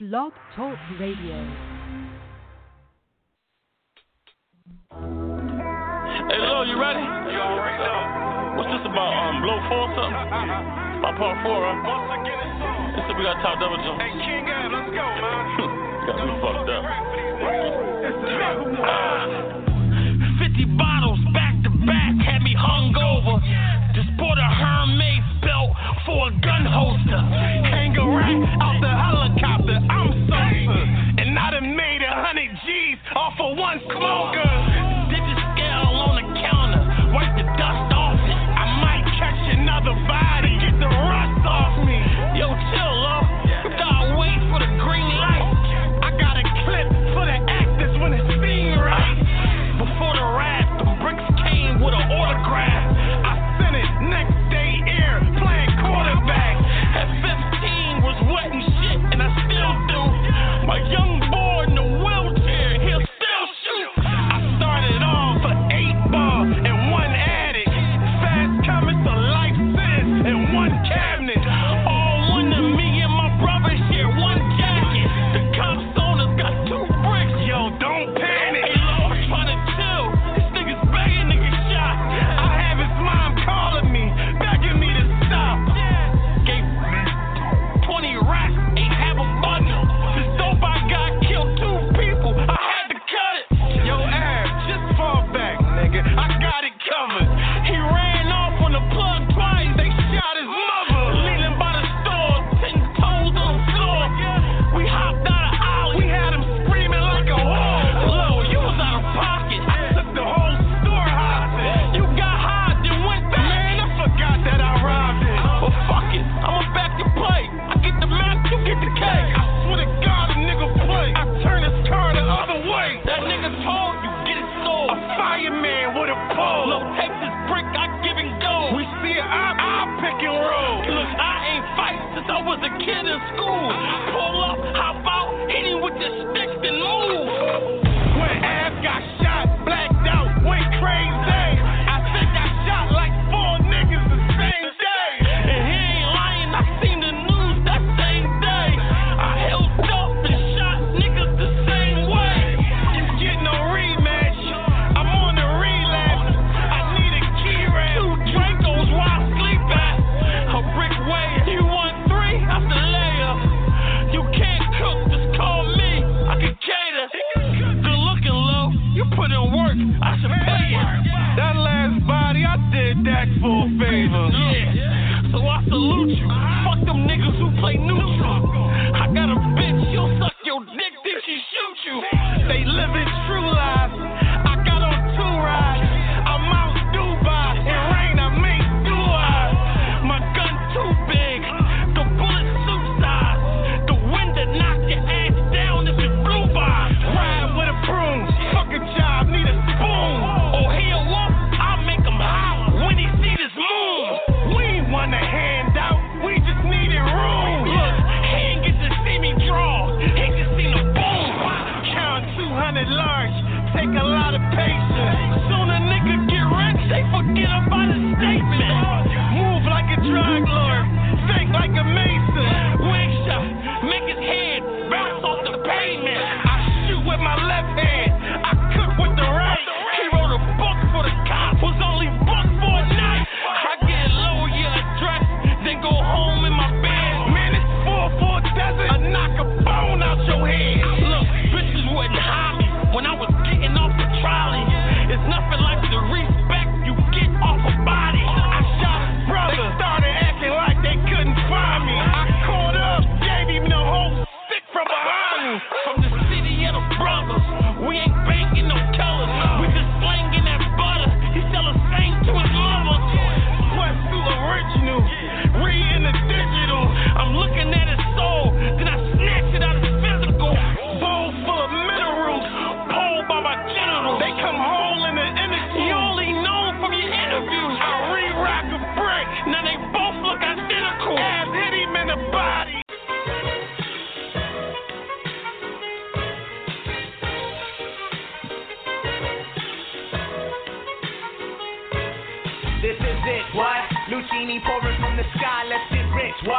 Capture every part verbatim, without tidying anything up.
Blog Talk Radio. Hey, Lo, you ready? You already know. What's this about? Um, blow four or something? About part four, right? Once again, it's on. This is we got top double jump. Hey, King Ab, let's go, man. Got me fucked up. uh, Fifty bottles back to back had me hungover. Just bought a Hermes belt for a gun holster. Hang a rack out the helicopter. I'm sober, and I done made a hundred G's off of one smoker. Wipe the dust off it. I might catch another body, get the rust off me. Yo, chill, love. You gotta wait for the green light. I got a clip for the actors when it's seen right. Before the rap, the bricks came with an autograph. I sent it next day air, playing quarterback. At fifteen was wet and shit, and I still do. My young boy in the wheelchair, he'll still shoot. I started off for eight ball and This is it, what? Lucini pouring from the sky, let's get rich, what?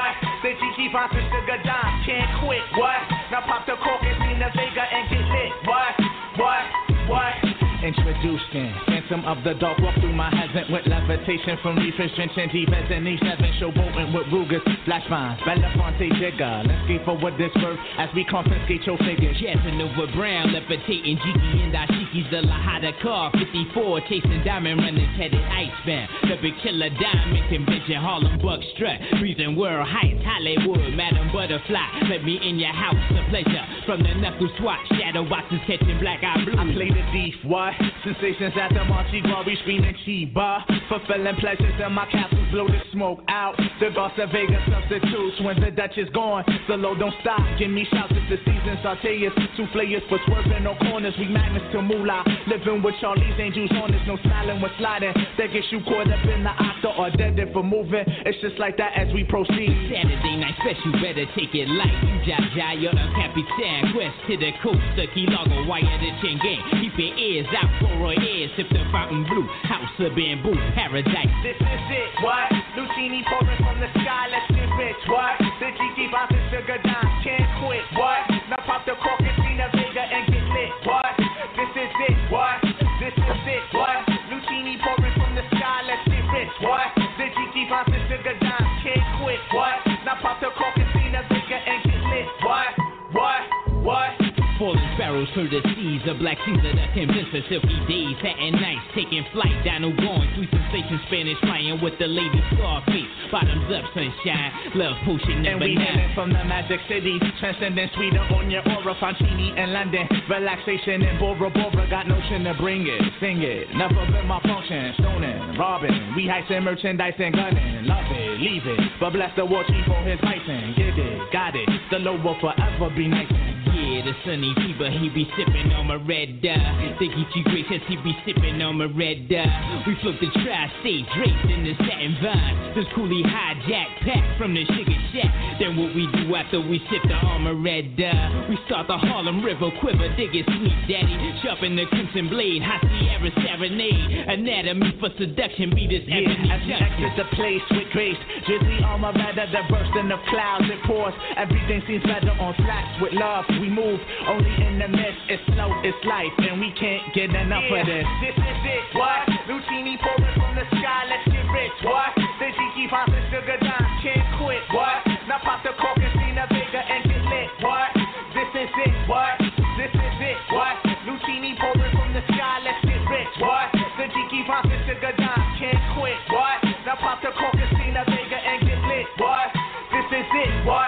The Gigi Fonts and Sugar Dime can't quit. What? Now pop the cork and Nina Vega and get lit. What? What? What? Introducing Phantom of the Dark, walk through my heaven with levitation from reefers, drenching divas and E seven, showboating with Rugas, flash vines, Belafonte Jigger. Let's skate forward this verse as we confiscate your figures. Casanova Brown, levitating Jiggy and Ashiki's the Lahada car, fifty-four, chasing diamond runners, headed icebound. The big killer diamond convention, Harlem Buck strut, breathing world heights, Hollywood, Madam Butterfly. Let me in your house, a pleasure. From the knuckle swat, shadow boxes catching black eye blue. I play the thief, what? Sensations at the Marchi Glory, screaming Chiba. Fulfilling pleasures in my capsules, blow the smoke out. The Garza Vega substitutes when the Dutch is gone. The low don't stop, give me shouts if the season sauteers. Two players for swerving no corners, we magnets to moolah. Living with Charlie's angels on us, no smiling when sliding. That gets you caught up in the octa or dead for moving. It's just like that as we proceed. Saturday night special, better take it light. Jaja, you're a Capitan. Quest to the coast, the Key Largo, wire the chain gang. Keep your ears out. For a ear, sip the fountain blue, house of bamboo, paradise. This is it, what? Lucini pouring from the sky, let's get rich, what? The Gigi Fonts and Sugar Dime can't quit, what? Now pop the cork and Nina Vega and get lit, what? This is it, what? This is it, what? Lucini pouring from the sky, let's get rich, what? The Gigi Fonts and Sugar Dime can't quit, what? Now pop the cork and Nina Vega and get lit, what? What? What? Falling sparrows through the seas, a black Caesar that convinced us silky days, satin nights, taking flight, Dino going, sweet sensation, Spanish flying with the lady Scarface, bottoms up, sunshine, love potion number nine. And we hailing from the magic city, transcending Sweden, on your aura, Fontini and London, relaxation in Bora Bora, got notion to bring it, sing it, never been my function, stoning, robbing, we heisting merchandise and gunning, love it, leave it, but bless the war chief for his Tyson, get it, got it, the low will forever be nice. Yeah, the sunny fever, he be sipping on my red dye. Think he too gracious, he be sipping on my red dye. We flip the tri-states, draped in the satin vine. This coolie hijack pack from the sugar shack. Then what we do after we sip the armor red dye? We start the Harlem River quiver, dig it sweet daddy. Sharpen the crimson blade, high Sierra serenade. Anatomy for seduction, be this yeah, ebony as we exit the place with grace. Drizzy armor rather than bursting of clouds, it pours. Everything seems better on flats with love. We move only in the mist, it's slow, it's life, and we can't get enough yeah, of this. This is it, what? Lucini pouring from the sky, let's get rich, what? The Gigi Fonts and Sugar Dime can't quit, what? Now pop the cork and Nina Vega and get lit, what? This is it, what? This is it, what? Lucini pouring from the sky, let's get rich, what? The Gigi Fonts and Sugar Dime can't quit, what? Now pop the cork and Nina Vega and get lit, what? This is it, what?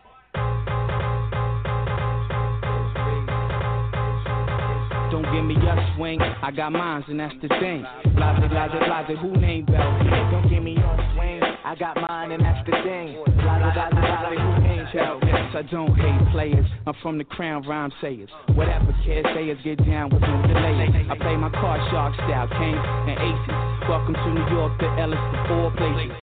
Don't give me your swing, I got mines and that's the thing. Blase, blase, blase, who named Bell? Don't give me your swing, I got mine and that's the thing. Blase, blase, blase, who named Bell? Yes, I don't hate players, I'm from the crown rhyme sayers. Whatever kids sayers get down with no delay. I play my card shark style, kings and aces. Welcome to New York, the Ellis, the four places.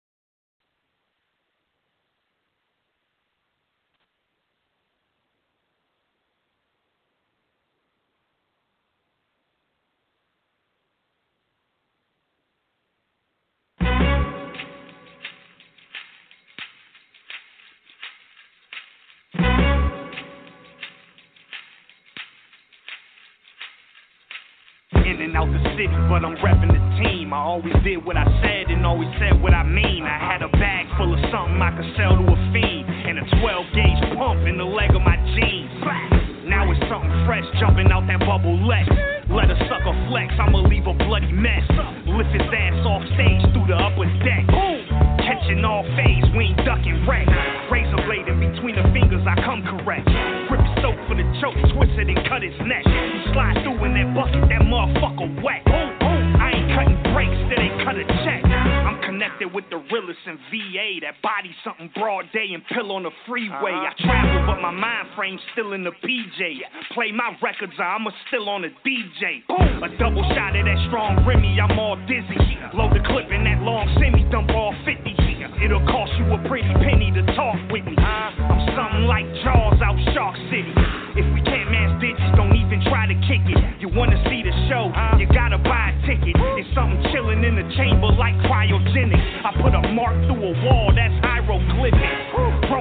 In and out the city, but I'm repping the team. I always did what I said and always said what I mean. I had a bag full of something I could sell to a fiend, and a twelve gauge pump in the leg of my jeans. Now it's something fresh jumping out that bubble Lex. Let a sucker flex, I'ma leave a bloody mess. Lift his ass off stage through the upper deck. Boom! Catching all phase, we ain't ducking wreck. Razor blade in between the fingers, I come correct. Grip soap for the choke, twist it and cut his neck. You slide through in that bucket, that motherfucker wet. Boom, boom. I ain't cutting brakes, that ain't cut a check. I'm connected with the realest in V A. That body something broad day and pill on the freeway. I travel, but my mind frame's still in the P J. Play my records, I'm still on the D J. Boom. A double shot of that strong Remy, I'm all dizzy. Load the clip in that long semi, dump all fifty. It'll cost you a pretty penny to talk with me. I'm something like Jaws out Shark City. If we can't match digits, don't even try to kick it. You wanna see the show, you gotta buy a ticket. It's something chilling in the chamber like cryogenics. I put a mark through a wall, that's hieroglyphic.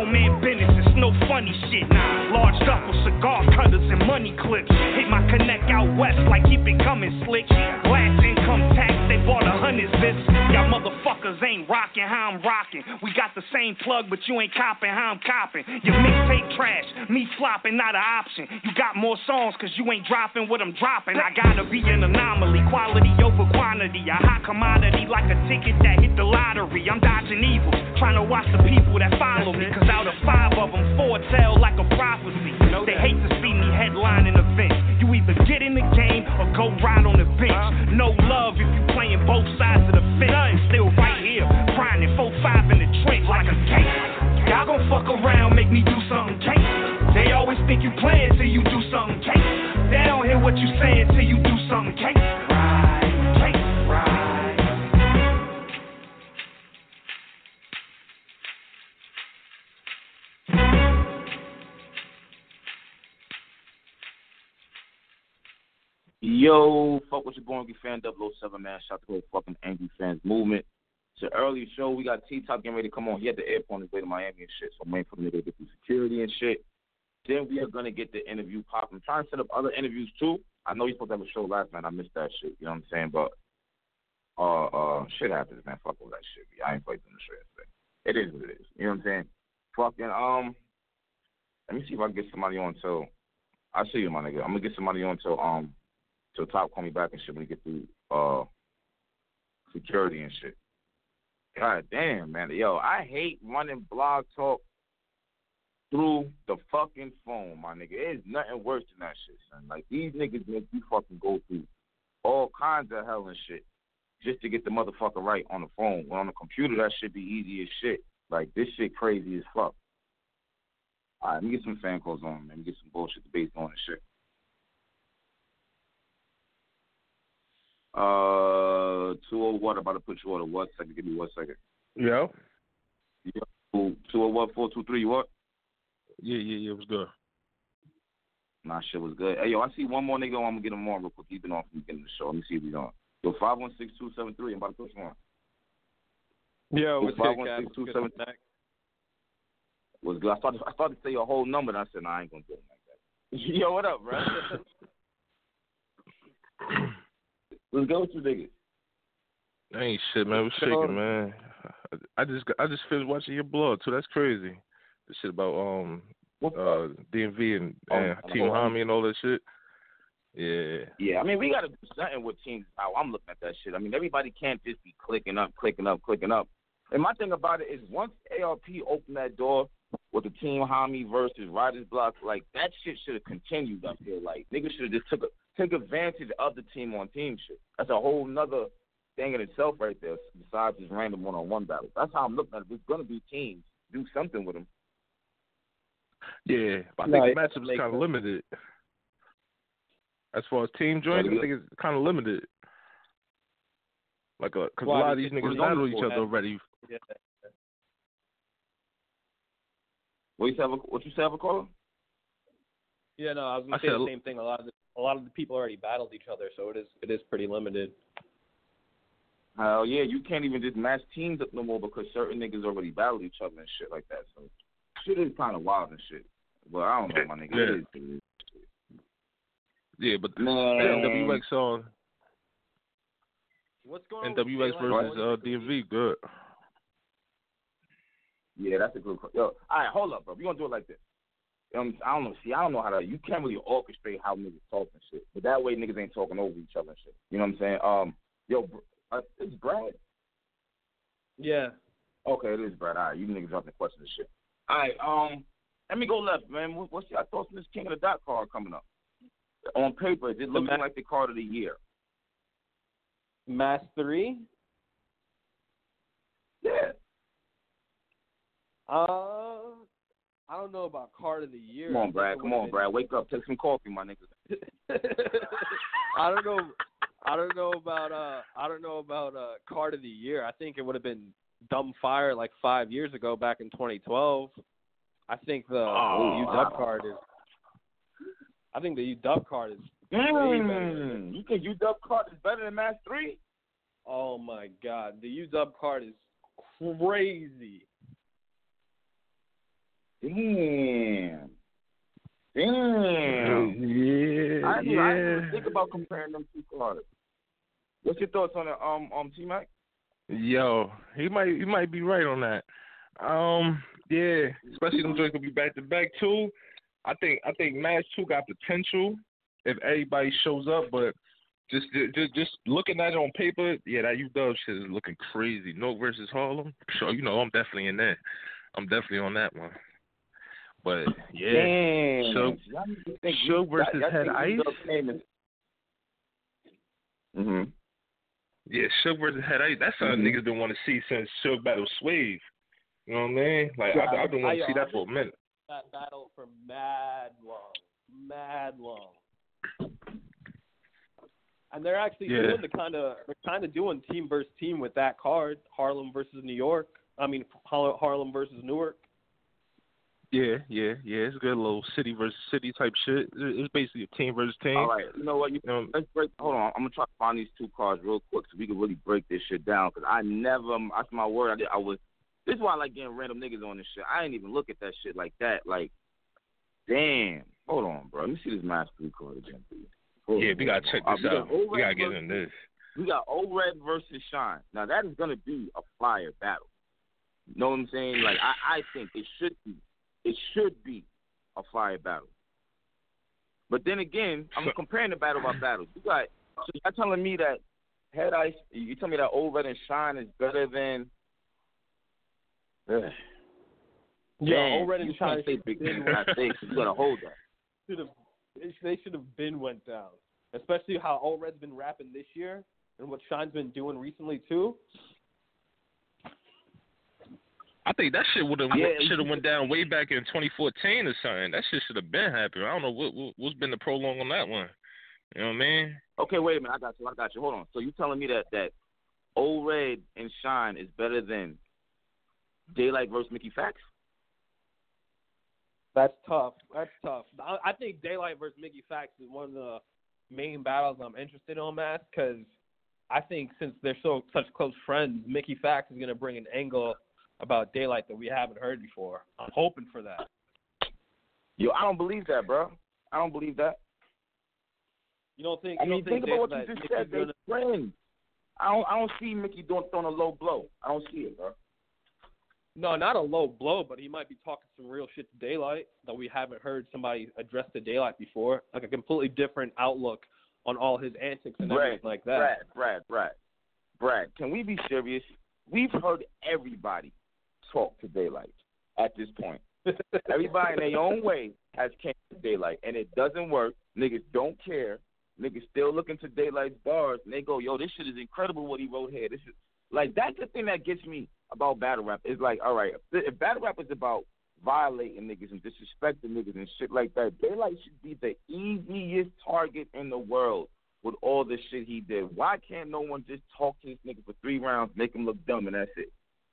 cigar cutters and money clips. Hit my connect out west like keep it coming slick. Last income tax, they bought a hundred zips. Y'all motherfuckers ain't rocking how I'm rocking. We got the same plug, but you ain't copping how I'm copping. Your mixtape trash, me flopping not an option. You got more songs cause you ain't dropping what I'm dropping. I gotta be an anomaly, quality over quantity. A hot commodity like a ticket that hit the lottery. I'm dodging evil, trying to watch the people that follow me. Cause out of five of them, four tell like a prophecy. They hate to see me headlining events. You either get in the game or go ride on the bench. No love if you playing both sides of the fence. Still right here, grinding four five in the trench like a cake. Y'all gon' fuck around, make me do something cake. They always think you playing till you do something cake. They don't hear what you saying till you do something cake. Right, cake, right. Yo, fuck with your boy, Angry Fan double oh seven, man. Shout out to the whole fucking Angry Fans movement. It's an early show. We got T-Top getting ready to come on. He had the airport on his way to Miami and shit, so I'm waiting for the nigga to get through security and shit. Then we are going to get the interview pop. I'm trying to set up other interviews, too. I know he's supposed to have a show last night. I missed that shit. You know what I'm saying? But, uh, uh, shit happens, man. Fuck all that shit. I ain't fighting the shit yesterday. It is what it is. You know what I'm saying? Fucking, um, let me see if I can get somebody on till, I'll see you, my nigga. I'm going to get somebody on till, um, till Top call me back and shit when he get through, uh, security and shit. God damn, man. Yo, I hate running Blog Talk through the fucking phone, my nigga. It is nothing worse than that shit, son. Like, these niggas make you fucking go through all kinds of hell and shit just to get the motherfucker right on the phone. When on the computer, that shit be easy as shit. Like, this shit crazy as fuck. All right, let me get some fan calls on, man. Let me get some bullshit debates on and shit. Uh, two oh one, about to put you on a what second? Give me one second. Yo. Yo, two oh one, four two three, you what? Yeah, yeah, yeah, it was good. Nah, shit was good. Hey, yo, I see one more nigga. I'm going to get him on real quick. He's been on from the beginning of the show. Let me see if he's on. Yo, five one six, two seven three, I'm about to put you on. Yo, what's five good, one Cap? six, two seven three. What's good? I started, I started to say your whole number, and I said, nah, I ain't going to do it like that. Yo, what up, bro? What's good with you niggas? Ain't shit, man. We're shaking, man. I just I just finished watching your blog too. That's crazy. The shit about um uh D M V and, and oh, Team Hami and all that shit. Yeah. Yeah, I mean we gotta do something with teams. How I'm looking at that shit. I mean everybody can't just be clicking up, clicking up, clicking up. And my thing about it is once A R P opened that door with the Team Hami versus Riders Block, like that shit should have continued up here. Like niggas should have just took a take advantage of the team on team shit. That's a whole nother thing in itself right there, besides just random one-on-one battles. That's how I'm looking at it. There's going to be teams. Do something with them. Yeah, but I no, think the matchup is kind of limited. As far as team joints, I think it's kind of limited. Like, because a, a lot of these niggas battle each other already. Yeah. What you say? What you say? Have a caller? Yeah, no, I was gonna I say said, the same thing. A lot of the, a lot of the people already battled each other, so it is it is pretty limited. Hell yeah, you can't even just match teams up no more because certain niggas already battled each other and shit like that. So shit is kind of wild and shit. But I don't know, my nigga. Yeah, it is, it is. Yeah, but Man. the N W X on What's going on? N W X versus uh, D M V, good. Yeah, that's a good. Yo, all right, hold up, bro. We gonna do it like this. Um, I don't know. See, I don't know how to. You can't really orchestrate how niggas talk and shit. But that way, niggas ain't talking over each other and shit. You know what I'm saying? Um, yo, uh, it's Brad. Yeah. Okay, it is Brad. All right, you niggas dropping questions and shit. All right, um, let me go left, man. What, what's your thoughts on this King of the Dot card coming up? On paper, is it looking Ma- like the card of the year? Mass three. Yeah. Uh, I don't know about card of the year. Come on, Brad. Come on, been... Brad. Wake up. Take some coffee, my nigga. I don't know. I don't know about. Uh, I don't know about uh, card of the year. I think it would have been Dumb Fire like five years ago, back in twenty twelve. I think the oh, U W wow. card is. I think the U W card is mm, way better. You think U W card is better than Mass three? Oh my God, the U W card is crazy. Damn. Damn. Yeah, I, yeah. I didn't even think about comparing them two cards. What's your thoughts on it, um, um, T-Mac? Yo, he might he might be right on that. Um, yeah, especially them joints will be back to back too. I think I think Match Two got potential if everybody shows up, but just just just looking at it on paper, yeah, that U W shit is looking crazy. Newark versus Harlem, so you know I'm definitely in there. I'm definitely on that one. But yeah, Damn. Suge, Suge versus Head Ice. Mhm. Yeah, Suge versus Head Ice. That's something mm-hmm. niggas been want to see since Suge battled Swave. You know what I mean? Like yeah, I, I've been wanting to see that for a minute. That battle for mad long, mad long. And they're actually yeah. doing the kind of they're kind of doing team versus team with that card, Harlem versus New York. I mean Harlem versus Newark. Yeah, yeah, yeah. It's a good little city versus city type shit. It's basically a team versus team. All right, you know what? You, you know, let's break. Hold on, I'm gonna try to find these two cards real quick so we can really break this shit down. Cause I never, that's my word. I did. I was. This is why I like getting random niggas on this shit. I ain't even look at that shit like that. Like, damn. Hold on, bro. Let me see this match three card again, please. Hold yeah, on, we gotta check this uh, out. We gotta get in this. We got O-Red versus Shine. Now that is gonna be a fire battle. You know what I'm saying? Like, I, I think it should be. It should be a fire battle. But then again, I'm comparing the battle by battle. You got, so you're telling me that Head Ice, you tell me that O-Red and Shine is better than. Uh, yeah, O-Red and Shine. Say big things when I say you gotta hold that. Should have, they should have been went down. Especially how O-Red's been rapping this year and what Shine's been doing recently too. I think that shit would have yeah, should have went down way back in twenty fourteen or something. That shit should have been happening. I don't know what, what what's been the prolong on that one. You know what I mean? Okay, wait a minute. I got you. I got you. Hold on. So you telling me that that O-Red and Shine is better than Daylight versus Mickey Fax? That's tough. That's tough. I, I think Daylight versus Mickey Fax is one of the main battles I'm interested in, Matt, because I think since they're so such close friends, Mickey Fax is gonna bring an angle about Daylight that we haven't heard before. I'm hoping for that. Yo, I don't believe that, bro. I don't believe that. You don't think? I You mean, don't think, think about what that you just Mickey's said. They're gonna... friends. I don't. I don't see Mickey doing throwing a low blow. I don't see it, bro. No, not a low blow, but he might be talking some real shit to Daylight that we haven't heard somebody address to Daylight before. Like a completely different outlook on all his antics and Brad, everything like that. Brad, Brad, Brad, Brad. Can we be serious? We've heard everybody talk to Daylight at this point. Everybody in their own way has came to Daylight, and it doesn't work. Niggas don't care. Niggas still looking to Daylight's bars, and they go, yo, this shit is incredible what he wrote here. This is like, that's the thing that gets me about battle rap. It's like, all right, if, if battle rap is about violating niggas and disrespecting niggas and shit like that, Daylight should be the easiest target in the world with all the shit he did. Why can't no one just talk to this nigga for three rounds, make him look dumb, and that's it?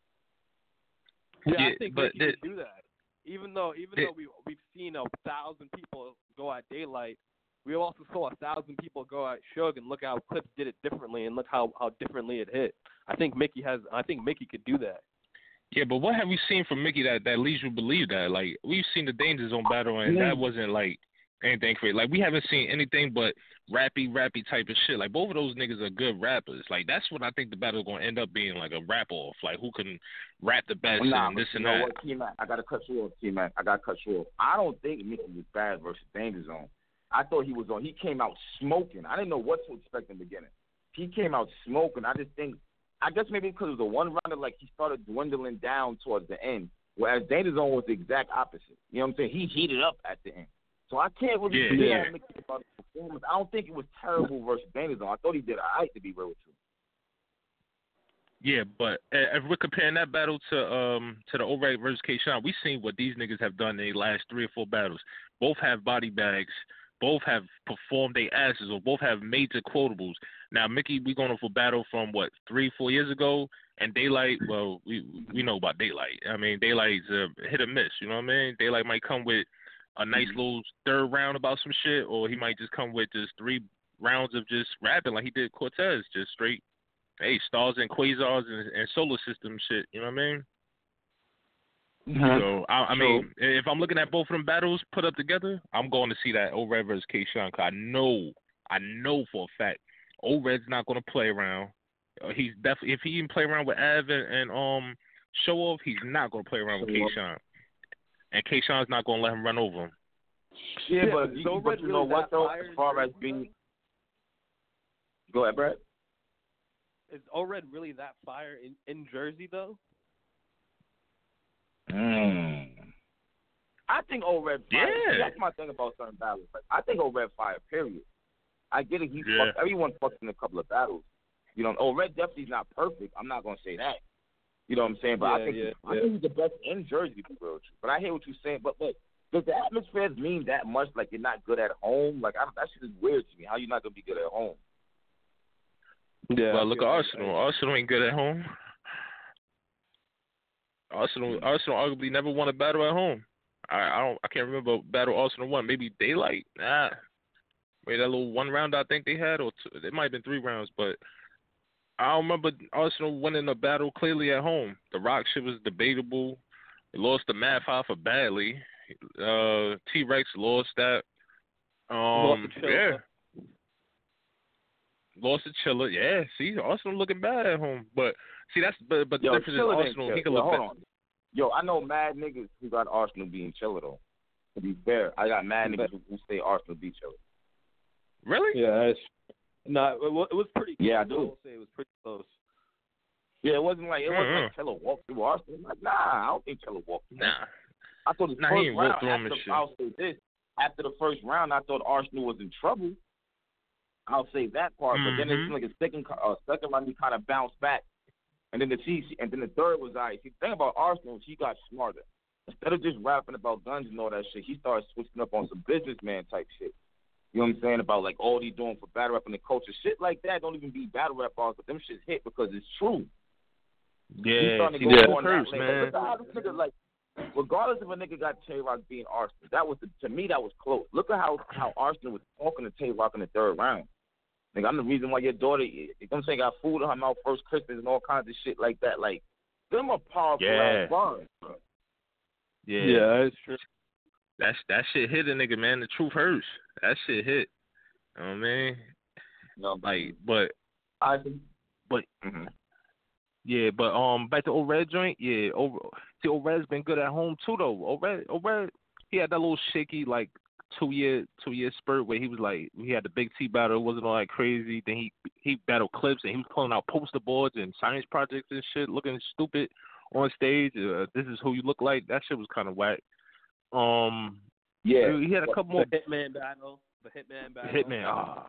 Yeah, yeah I think but Mickey that, could do that. Even though, even it, though we we've seen a thousand people go at Daylight, we also saw a thousand people go at Suge, and look how Clips did it differently, and look how, how differently it hit. I think Mickey has. I think Mickey could do that. Yeah, but what have we seen from Mickey that, that leads you to believe that? Like, we've seen the Danger Zone battle, and that wasn't like anything crazy. Like, we haven't seen anything but rappy, rappy type of shit. Like, both of those niggas are good rappers. Like, that's what I think the battle is going to end up being, like a rap off. Like, who can rap the best nah, and this and you know that. What, T-Mac, I got to cut you off, T-Mac. I got to cut you off. I don't think Mickey was bad versus Danger Zone. I thought he was on. He came out smoking. I didn't know what to expect in the beginning. He came out smoking. I just think, I guess maybe because it was a one-rounder, like he started dwindling down towards the end, whereas Danger Zone was the exact opposite. You know what I'm saying? He heated up at the end. So I can't really yeah, say yeah. about the performance. I don't think it was terrible versus Danger Zone. I thought he did all right, to be real with you. Yeah, but if we're comparing that battle to um to the O-Red versus K-Shine, we've seen what these niggas have done in the last three or four battles. Both have body bags. Both have performed their asses, or both have major quotables. Now, Mickey, we going off a battle from, what, three, four years ago? And Daylight, well, we we know about Daylight. I mean, Daylight's a hit or miss, you know what I mean? Daylight might come with a nice mm-hmm. little third round about some shit, or he might just come with just three rounds of just rapping like he did Cortez, just straight, hey, stars and quasars and, and solar system shit, you know what I mean? Mm-hmm. So I, I mean, if I'm looking at both of them battles put up together, I'm going to see that O-Red versus K-Shine. Cause I know, I know for a fact, O-Red's not going to play around. Uh, he's definitely if he even play around with Av and, and um Show Off, he's not going to play around with K-Shine. And K-Shine's not going to let him run over him. Yeah, Yeah, but, but you, so but you know really what that though? fire As far as is- being, go ahead, Brad. Is O-Red really that fire in, in Jersey though? Mm. I think O-Red fire. Yeah. That's my thing about certain battles. Like, I think O-Red fire. Period. I get it. He Yeah. fucked, everyone fucked in a couple of battles. You know, O-Red definitely is not perfect. I'm not gonna say that. You know what I'm saying? But I Yeah, think yeah, I yeah. think he's the best in Jersey, to be real with you. But I hear what you're saying. But look, does the atmosphere mean that much? Like you're not good at home? Like I, that shit is weird to me. How you not gonna be good at home? Yeah. Well, look at Arsenal. Arsenal ain't good at home. Arsenal, Arsenal arguably never won a battle at home. I, I don't, I can't remember a battle Arsenal won. Maybe Daylight. Nah, maybe that little one round I think they had, or two, it might have been three rounds, but I don't remember Arsenal winning a battle clearly at home. The Rock shit was debatable. They lost the Math Hoffa badly. Uh, T-Rex lost that. Um, Lost to Chilla. yeah. Lost to Chilla. Yeah, see, Arsenal looking bad at home. But, see, that's but, but the Yo, difference is Chilla Arsenal, didn't he can yo, look hold bad. on. Yo, I know mad niggas who got Arsenal beating Chilla, though. To be fair, I got mad niggas who, who say Arsenal beat Chilla. Really? Yeah, it's not. It was, it was pretty. Close. Yeah, I do. will say it was pretty close. Yeah, it wasn't like it wasn't Mm-hmm. like Chilla walked through Arsenal. Like, nah, I don't think Chilla walked through. Nah. I thought the Nah, first he ain't walked round. through him After, and shit. I'll say this: after the first round, I thought Arsenal was in trouble. I'll say that part, but then it Mhm. seemed like a second, uh, second round, he kind of bounced back, and then the T, and then the third was all right. See, the thing about Arsenal, he got smarter. Instead of just rapping about guns and all that shit, he started switching up on some businessman type shit. You know what I'm saying? About like all he doing for battle rap and the culture, shit like that. Don't even be battle rap bars, but them shit hit because it's true. He's Yeah, starting see, to go that's on that hurts, lane. man. Look at how this nigga, like, regardless if a nigga got Tay Rock being Arsenal, that was the, to me that was close. Look at how how Arsenal was talking to Tay Rock in the third round. Nigga, I'm the reason why your daughter, you know what I'm saying, got food on her mouth first Christmas and all kinds of shit like that. Like, them are powerful Yeah. ass bars. Yeah. Yeah, that's true. That's, that shit hit a nigga, man. The truth hurts. That shit hit. You know what I mean? You know, Like, but, I think, but, mm-hmm. yeah, but, um, back to O-Red joint, yeah, over, see, O-Red's been good at home, too, though. O-Red, O-Red, he had that little shaky, like, two-year, two-year spurt where he was, like, he had the Big T battle, it wasn't all that crazy, then he, he battled Clips, and he was pulling out poster boards and science projects and shit, looking stupid on stage, uh, this is who you look like, that shit was kind of whack. Um, Yeah. he had a couple more. The Hitman battle. The Hitman battle. Hitman, ah,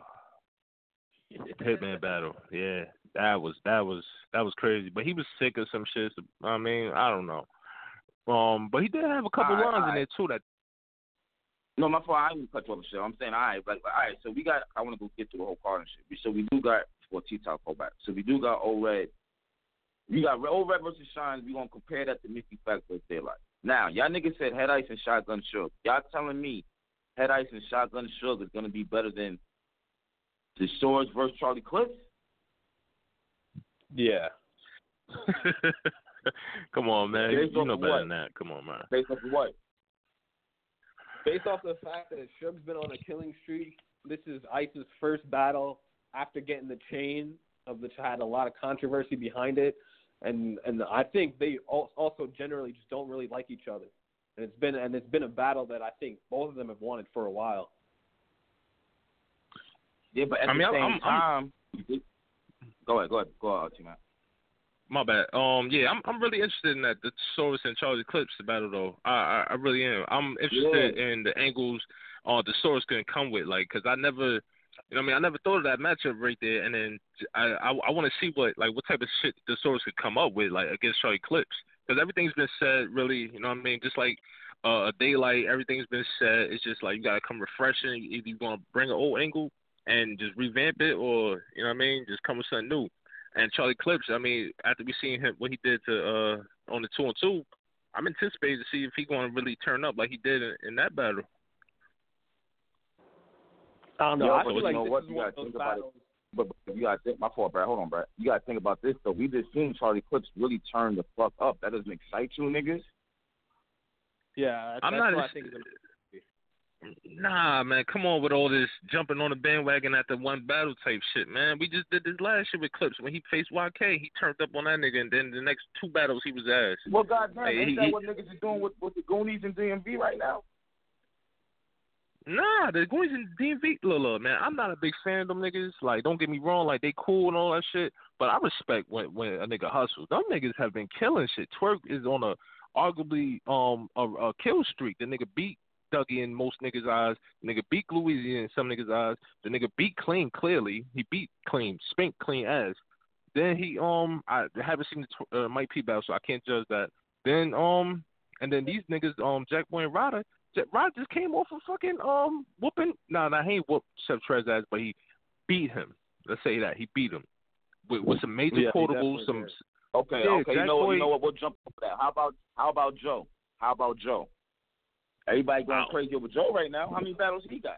Hitman battle, yeah, that was that was that was crazy. But he was sick of some shit. So, I mean, I don't know. Um, but he did have a couple All right, lines all in there too. That No, my fault. I didn't cut you off the show. I'm saying, all right, like, all right. So we got. I want to go get through the whole card and shit. So we do got for T-Top go back. So we do got O-Red. We got O-Red versus Shine. We gonna compare that to Mickey Fact versus Daylight. Now, y'all niggas said Head Ice and Shotgun Suge. Y'all telling me Head Ice and Shotgun Suge is gonna be better than the Swords versus Charlie Clips? Yeah. Come on, man. Based You off know of better what? than that. Come on, man. Based off of what? Based off the fact that Suge's been on a killing streak, this is Ice's first battle after getting the chain, of which had a lot of controversy behind it, and and I think they also generally just don't really like each other, and it's been and it's been a battle that I think both of them have wanted for a while. Yeah, but at I the mean, same I'm- I'm- time, go ahead, go ahead, go ahead, T-Man. My bad. Um, yeah, I'm I'm really interested in that the Soros and Charlie Clips battle though. I I, I really am. I'm interested Yeah. in the angles uh the Soros can come with, like, cause I never, you know, what I mean, I never thought of that matchup right there, and then I I, I want to see what like what type of shit the Soros could come up with, like, against Charlie Clips, cause everything's been said really, you know what I mean, just like uh, a Daylight, everything's been said. It's just like you gotta come refreshing. Either you want to bring an old angle and just revamp it, or, you know what I mean, just come with something new. And Charlie Clips, I mean, after we seen him what he did to uh on the two on two, I'm anticipating to see if he's going to really turn up like he did in, in that battle. I don't know. Yo, I but feel you like know this what? is You one gotta of those think about it. battles. But, but you gotta think. My fault, Brad. Hold on, Brad. You gotta think about this though. We just seen Charlie Clips really turn the fuck up. That doesn't excite you, niggas. Yeah, that's, I'm that's not. what I think. Nah, man, come on with all this jumping on the bandwagon at the one battle type shit, man. We just did this last shit with Clips when he faced Y K. He turned up on that nigga, and then the next two battles he was ass. Well, goddamn, Hey, ain't he, that he, what niggas is doing with, with the Goonies and D M V right now? Nah, the Goonies and D M V, look, look, man, I'm not a big fan of them niggas. Like, don't get me wrong, like, they cool and all that shit, but I respect when when a nigga hustles. Them niggas have been killing shit. Twerk is on a arguably um a, a kill streak. The nigga beat Dougie in most niggas' eyes. The nigga beat Louisiana in some niggas' eyes. The nigga beat Clean clearly. He beat Clean, spanked Clean ass. Then he um I haven't seen the uh, Mike P battle, so I can't judge that. Then um and then these niggas um Jack Boy and Ryder. Jack Ryder just came off of fucking um whooping. Nah, nah, he ain't whooped Chef Trez ass, but he beat him. Let's say that he beat him with, with some major yeah, quotables. Some did. Okay, yeah, okay. Jack You know, Boy, you know what? We'll jump over that. How about how about Joe? How about Joe? Everybody going wow. crazy over Joe right now. How many battles he got?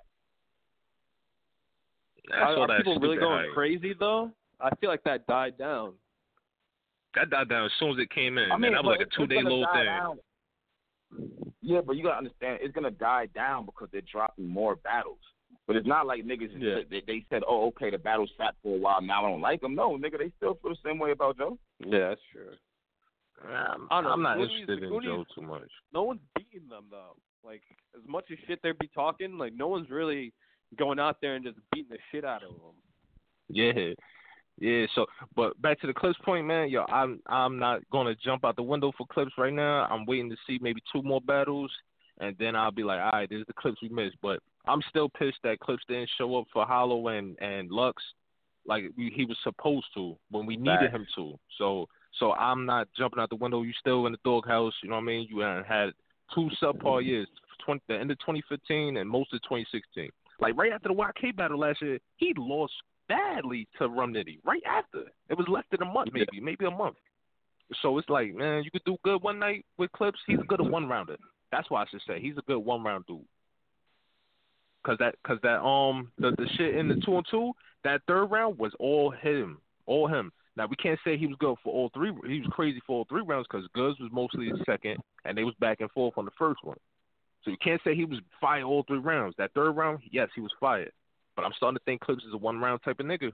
That's Are, all are that people really stupid going hype. crazy though? I feel like that died down. That died down as soon as it came in. I mean, man, that was but like a two day gonna little die thing. down. Yeah, but you gotta understand, it's gonna die down because they're dropping more battles. But it's not like niggas Yeah. they, they said, oh, okay, the battle sat for a while. Now I don't like them. No, nigga, they still feel the same way about Joe. Yeah, that's true. I'm, I don't know, I'm not Goonies- interested in Goonies- Joe too much. No one's beating them though. Like as much as shit they be talking, like no one's really going out there and just beating the shit out of them. Yeah, yeah. So, but back to the Clips point, man. Yo, I'm I'm not gonna jump out the window for Clips right now. I'm waiting to see maybe two more battles, and then I'll be like, all right, this is the Clips we missed. But I'm still pissed that Clips didn't show up for Hollow and and Lux like we, he was supposed to when we needed Facts. him to. So so I'm not jumping out the window. You still in the doghouse. You know what I mean? You uh, had two subpar years, twenty, the end of twenty fifteen and most of twenty sixteen. Like right after the Y K battle last year, he lost badly to Rum Nitty. Right after, it was less than a month, maybe, maybe a month. So it's like, man, you could do good one night with Clips. He's a good one rounder. That's why I should say he's a good one round dude. Cause that, cause that, um, the the shit in the two and two, that third round was all him, all him. Now we can't say he was good for all three. He was crazy for all three rounds because Goods was mostly the second, and they was back and forth on the first one. So you can't say he was fire all three rounds. That third round, yes, he was fired. But I'm starting to think Clips is a one round type of nigga.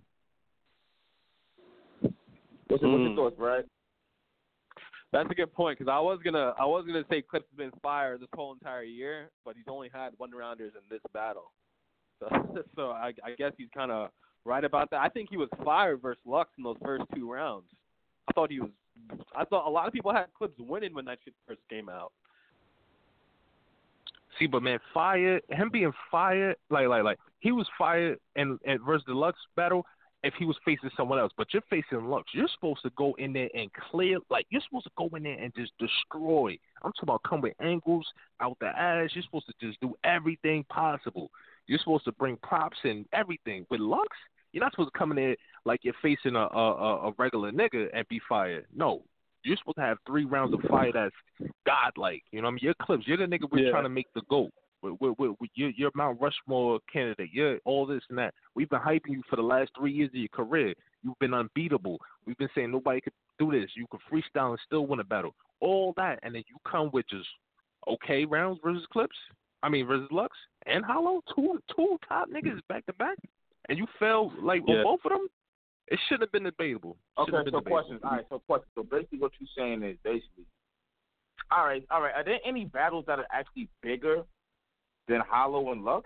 What's, Mm. what's your thoughts, Brad? That's a good point because I was gonna I was gonna say Clips has been fired this whole entire year, but he's only had one rounders in this battle. So, so I, I guess he's kind of right about that. I think he was fired versus Lux in those first two rounds. I thought he was. I thought a lot of people had Clips winning when that shit first came out. See, but man, fired him being fired, like like like he was fired and and versus the Lux battle. If he was facing someone else, but you're facing Lux, you're supposed to go in there and clear, like you're supposed to go in there and just destroy. I'm talking about come with angles out the ass. You're supposed to just do everything possible. You're supposed to bring props and everything. With Lux, you're not supposed to come in there like you're facing a a, a regular nigga and be fired. No, you're supposed to have three rounds of fire that's godlike. You know what I mean? You're Clips. You're the nigga we're Yeah. trying to make the GOAT. We're, we're, we're, you're, you're Mount Rushmore candidate. You're all this and that. We've been hyping you for the last three years of your career. You've been unbeatable. We've been saying nobody could do this. You could freestyle and still win a battle. All that, and then you come with just okay rounds versus Clips. I mean versus Lux and Hollow. Two two top niggas back to back, and you fell like Yeah. on both of them. It shouldn't have been debatable. Okay, Shouldn't have been so debatable. questions. All right, so questions. So basically, what you're saying is basically, all right, all right. Are there any battles that are actually bigger than Hollow and Lux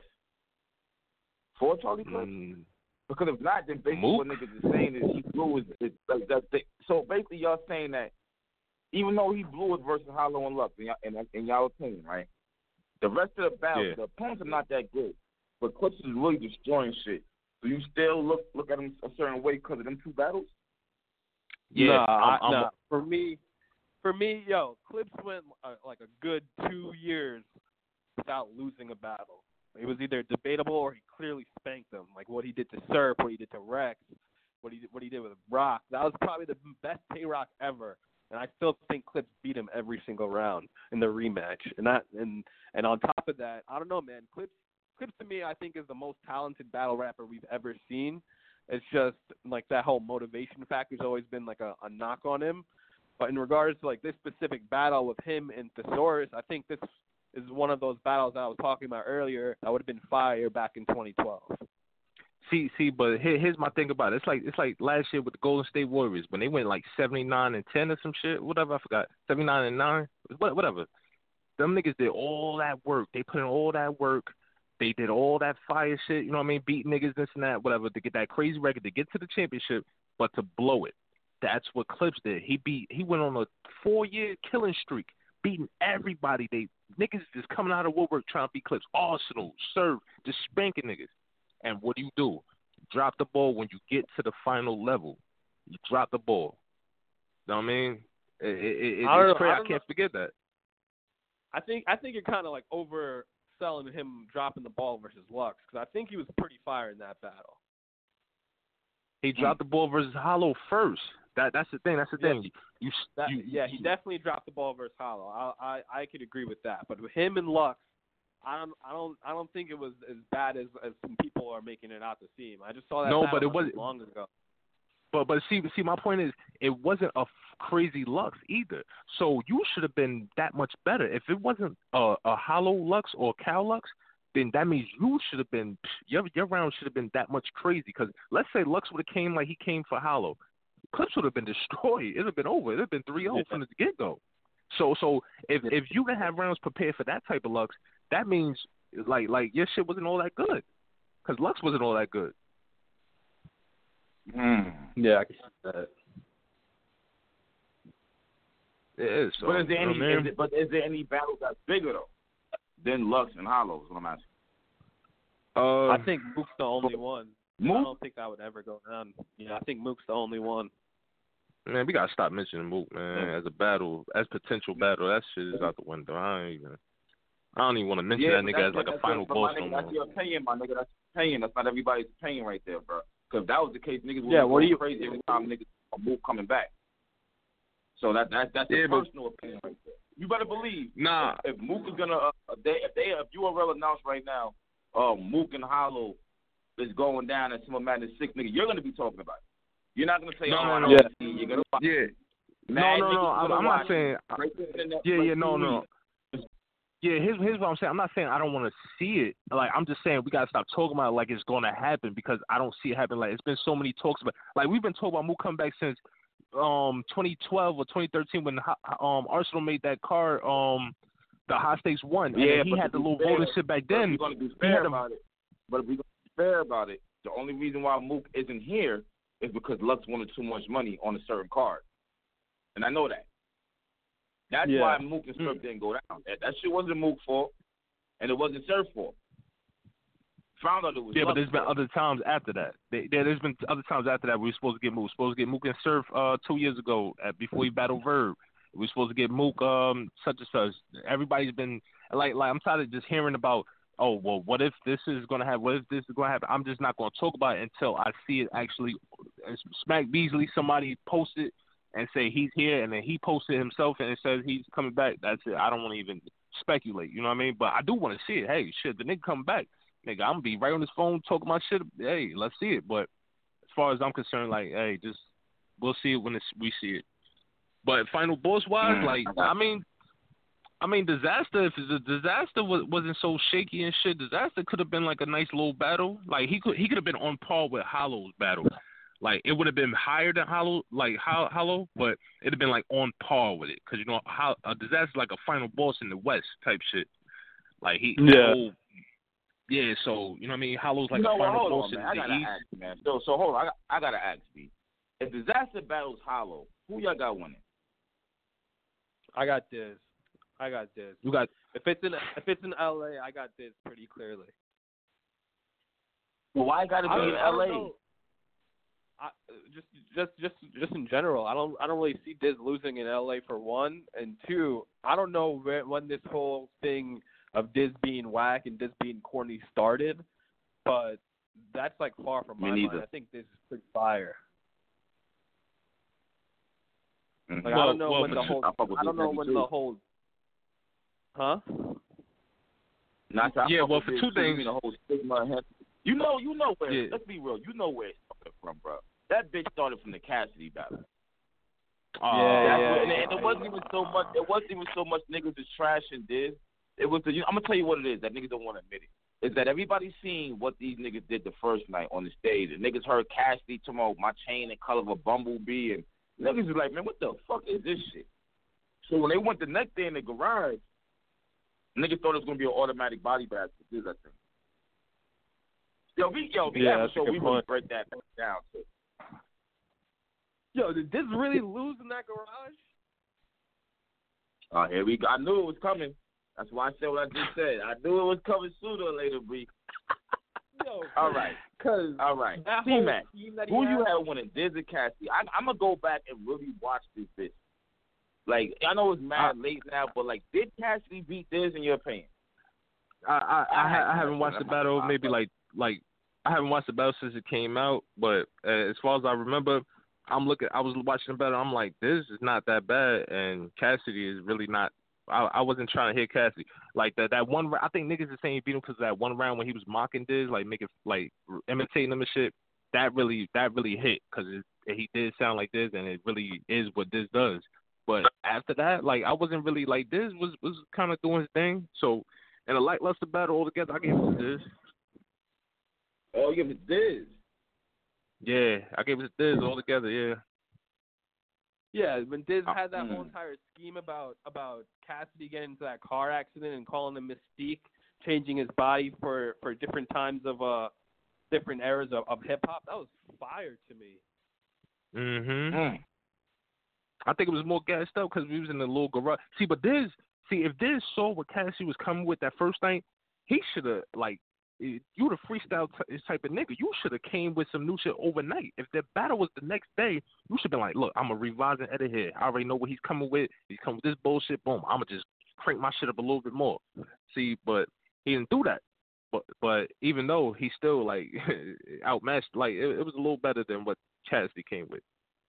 for Charlie Clips? Mm, Because if not, then basically Mook? what niggas is saying is he blew his. his like, that, that, so basically, y'all saying that even though he blew it versus Hollow and Lux, in, y'all, in, in y'all opinion, right? The rest of the battle, Yeah. the opponents are not that good, but Clips is really destroying shit. Do you still look look at him a certain way because of them two battles? yeah, nah, I'm, I, I'm, nah. For me, for me, yo, Clips went uh, like a good two years without losing a battle. It was either debatable or he clearly spanked them, like what he did to Surf, what he did to Rex, what he did, what he did with Rock. That was probably the best Tay-Rock ever, and I still think Clips beat him every single round in the rematch. And that, and and on top of that, I don't know, man. Clips, Clips to me, I think is the most talented battle rapper we've ever seen. It's just like that whole motivation factor's always been like a, a knock on him. But in regards to like this specific battle with him and Thesaurus, I think this is one of those battles that I was talking about earlier that would have been fire back in twenty twelve. See, see, but here, here's my thing about it. It's like it's like last year with the Golden State Warriors when they went like seventy-nine and ten or some shit, whatever. I forgot seventy-nine and nine, whatever. Them niggas did all that work. They put in all that work. They did all that fire shit. You know what I mean? Beat niggas, this and that, whatever, to get that crazy record, to get to the championship, but to blow it. That's what Clips did. He beat. He went on a four-year killing streak, beating everybody. They niggas just coming out of woodwork trying to beat Clips. Arsenal, Serve, just spanking niggas. And what do you do? You drop the ball when you get to the final level. You drop the ball. You know what I mean? It, it, it, I it's crazy. I, I can't know. forget that. I think I think you're kind of like overselling him dropping the ball versus Lux because I think he was pretty fire in that battle. He dropped the ball versus Hollow first. That that's the thing. That's the yeah. thing. You, that, you, yeah, he definitely dropped the ball versus Hollow. I I I could agree with that. But with him and Lux, I don't I don't I don't think it was as bad as as some people are making it out to seem. I just saw that no, battle but it wasn't long ago. But but see see my point is it wasn't a f- crazy Lux either. So you should have been that much better. If it wasn't a, a Hollow Lux or Cal Lux, then that means you should have been your your round should have been that much crazy. Because let's say Lux would have came like he came for Hollow, Clips would have been destroyed. It'd have been over. It'd have been three oh from the get go. So so if if you can have rounds prepared for that type of Lux, that means like like your shit wasn't all that good. Because Lux wasn't all that good. Mm. Yeah, I can see that. It is. So, but is there any? you know, is it, but is there any battle that's bigger though than Lux and Hollow? Is what I'm asking. Uh, I think Mook's the only one. Mook? I don't think that would ever go down. Yeah, I think Mook's the only one. Man, we gotta stop mentioning Mook, man, as a battle, as potential battle. That shit is out the window. I ain't even. I don't even want to mention yeah, that nigga as like a final your, boss nigga, no more. That's your opinion, my nigga. That's your opinion. That's not everybody's opinion right there, bro. Because if that was the case, niggas would yeah, be what going you... crazy every time niggas a Mook coming back. So that that that's yeah, a but... personal opinion right there. You better believe. Nah. If, if Mook is gonna, uh, if they, if they, if U R L announced right now, uh, Mook and Hollow is going down at Summer Madness six, nigga, you're gonna be talking about it. You're not gonna say, no, oh, no, I no. don't Yeah. see. You're gonna watch. Yeah. Mad no, no, no. I'm, I'm not saying. Yeah, yeah, no, no. Yeah, here's here's what I'm saying. I'm not saying I don't want to see it. Like I'm just saying we gotta stop talking about it like it's gonna happen because I don't see it happen. Like it's been so many talks about. Like we've been talking about Mook coming back since um twenty twelve or twenty thirteen when um Arsenal made that card um the High Stakes one. And yeah, he had the little voting shit back then. We're gonna be fair about it. But if we're gonna be fair about it, the only reason why Mook isn't here is because Lux wanted too much money on a certain card, and I know that. That's yeah. why Mook and Surf mm. didn't go down. That, that shit wasn't Mook's fault, and it wasn't Surf's fault. Found out it was. Yeah, Lux but there's been fault. other times after that. They, there, there's been other times after that we were supposed to get Mook. We were supposed to get Mook and Surf uh, two years ago at, before he battled Verb. We were supposed to get Mook um, such and such. Everybody's been like, like I'm tired of just hearing about. Oh well, what if this is gonna happen? What if this is gonna happen? I'm just not gonna talk about it until I see it actually. Smack Beasley, somebody posted and say he's here, and then he posted himself and it says he's coming back. That's it. I don't want to even speculate. You know what I mean? But I do want to see it. Hey, shit, the nigga come back, nigga. I'm gonna be right on his phone talking my shit. Hey, let's see it. But as far as I'm concerned, like, hey, just we'll see it when it's, we see it. But final boss wise, like, I mean. I mean, Disaster, if the Disaster was, wasn't so shaky and shit, Disaster could have been like a nice little battle. Like, he could he could have been on par with Hollow's battle. Like, it would have been higher than Hollow, like Hollow, but it would have been like on par with it. Because, you know, how, a Disaster is like a final boss in the West type shit. Like, he, yeah. Whole, yeah, so, you know what I mean? Hollow's like you know, a final hold boss on, in man. I the gotta East. ask, man. So, so hold on. I, got, I gotta ask you. If Disaster battles Hollow, who y'all got winning? I got this. I got this. You got if it's in if it's in L A, I got this pretty clearly. Well, why got to be in L A? I, just just just just in general, I don't I don't really see Diz losing in L A for one, and two, I don't know where, when this whole thing of Diz being whack and Diz being corny started, but that's like far from my mind. I think Diz is pretty fire. Mm-hmm. Like well, I don't know well, when the whole I don't know when too. the whole Huh? Not yeah, well, for two things. The whole stigma. You know, you know where. Yeah. Let's be real. You know where it's coming from, bro. That bitch started from the Cassidy battle. Oh, yeah, That's yeah, what, and, yeah, and it wasn't even so much. It wasn't even so much niggas is trash and Diz. It was the. I'm gonna tell you what it is that niggas don't want to admit it. Is that everybody seen what these niggas did the first night on the stage? And niggas heard Cassidy talking about my chain the color of a bumblebee, and niggas was like, man, what the fuck is this shit? So when they went the next day in the garage, niggas thought it was gonna be an automatic body bag for this, I think. Yo, we yo, we Yeah, have a show. We point. really break that down too. Yo, did this really lose in that garage? Oh, uh, here we go. I knew it was coming. That's why I said what I just said. I knew it was coming sooner or later, Bree. Yo, all right, cause all right. that T whole Mac, team that who he you had, had winning? Diz or Cassidy? I, I'm gonna go back and really watch this bitch. Like I know it's mad uh, late now, but like, did Cassidy beat Diz in your opinion? I I, I, I, I haven't watched the battle maybe like like I haven't watched the battle since it came out, but uh, as far as I remember, I'm looking. I was watching the battle. I'm like, this is not that bad, and Cassidy is really not. I, I wasn't trying to hit Cassidy like that. That one, I think niggas are saying he beat him because that one round when he was mocking Diz, like making, like imitating him and shit. That really, that really hit because he did sound like Diz, and it really is what Diz does. But after that, like I wasn't really like Diz was was kind of doing his thing. So in a lackluster battle altogether, I gave it to Diz. Oh, you gave it to Diz. Yeah, I gave it to Diz altogether. Yeah. Yeah, when Diz had that mm. whole entire scheme about about Cassidy getting into that car accident and calling him Mystique, changing his body for, for different times of uh different eras of, of hip hop, that was fire to me. Mhm. Mm. I think it was more gassed up because we was in the little garage. See, but Diz, see if Diz saw what Cassidy was coming with that first night, he should have like. You the freestyle t- type of nigga. You should have came with some new shit overnight. If the battle was the next day, you should have been like, look, I'm going to revise and edit here. I already know what he's coming with. He's coming with this bullshit. Boom. I'm going to just crank my shit up a little bit more. See, but he didn't do that. But but even though he still, like, outmatched, like, it, it was a little better than what Cassidy came with.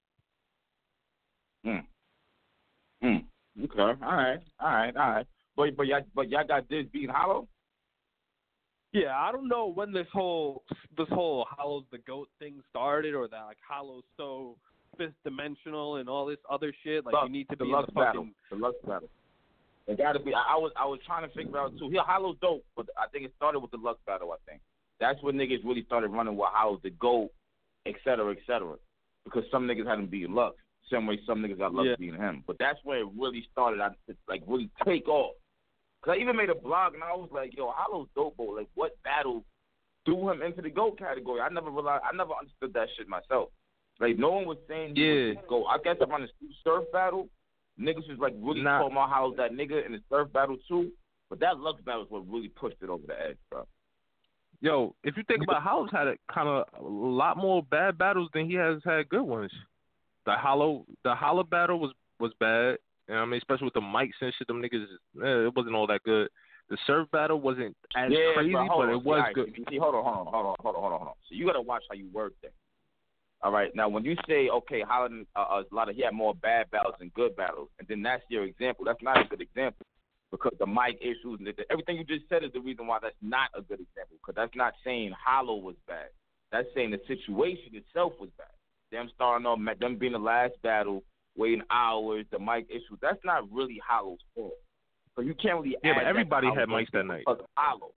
Mm. Mm. Okay. All right. All right. All right. But, but, y'all, but y'all got this beating Hollow? Yeah, I don't know when this whole this whole Hollow's the GOAT thing started, or that like Hollow's so fifth dimensional and all this other shit. Like Lux, you need to the be Lux in the battle. fucking The Lux battle. It got to be. I, I was I was trying to figure out too. Here, Hollow's dope, but I think it started with the Lux battle. I think that's when niggas really started running with Hollow's the GOAT, et cetera, et cetera. Because some niggas hadn't beaten Lux, same way some niggas got Lux yeah. beating him. But that's where it really started. I to, like really take off. Cause I even made a blog and I was like, yo, Hollow's dope, bro. Like, what battle threw him into the GOAT category? I never realized, I never understood that shit myself. Like, no one was saying he yeah. was the GOAT. I guess around the surf battle, niggas was like really nah. talking about Hollow's that nigga in the surf battle too. But that Lux battle is what really pushed it over the edge, bro. Yo, if you think about Hollow's had a kind of a lot more bad battles than he has had good ones. The Hollow, the Hollow battle was was bad. You know what I mean, especially with the mics and shit, them niggas, eh, it wasn't all that good. The surf battle wasn't as yeah, crazy, but, but on. it was see, good. Right, see, hold on, hold on, hold on, hold on, hold on, hold on. So you gotta watch how you work that. All right, now when you say, okay, Holland, uh, a lot of he had more bad battles than good battles, and then that's your example. That's not a good example because the mic issues and the, everything you just said is the reason why that's not a good example. Because that's not saying Hollow was bad. That's saying the situation itself was bad. Them starting off, them being the last battle. Waiting hours, the mic issues. That's not really Hollow's fault. So you can't really. Yeah, add but everybody that had mics that night. Hollow.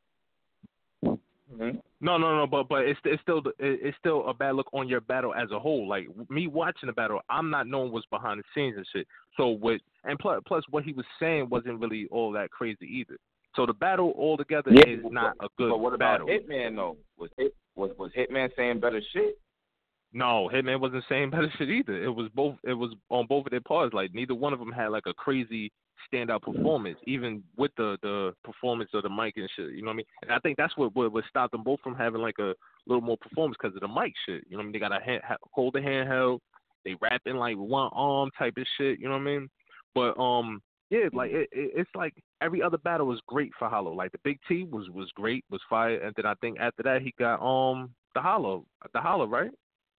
Mm-hmm. No, no, no, but but it's it's still it's still a bad look on your battle as a whole. Like me watching the battle, I'm not knowing what's behind the scenes and shit. So with and plus plus what he was saying wasn't really all that crazy either. So the battle altogether yeah, is not a good but what about battle. Hitman though? Was Hit, was was Hitman saying better shit? No, Hitman wasn't saying better shit either. It was both. It was on both of their parts. Like neither one of them had like a crazy standout performance, even with the the performance of the mic and shit. You know what I mean? And I think that's what what, what stopped them both from having like a little more performance because of the mic shit. You know what I mean? They got a hand, hold the handheld. They rapping like one arm type of shit. You know what I mean? But um, yeah, like it, it, it's like every other battle was great for Hollow. Like the Big T was was great, was fire, and then I think after that he got um the Hollow, the Hollow, right?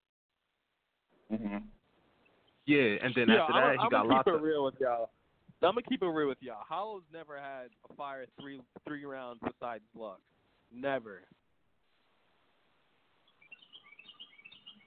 Mm-hmm. Yeah, and then yeah, after I'm, that, he I'm got gonna locked keep up. it real with y'all. I'm gonna keep it real with y'all. Hollow's never had a fire three three rounds besides Lux. Never.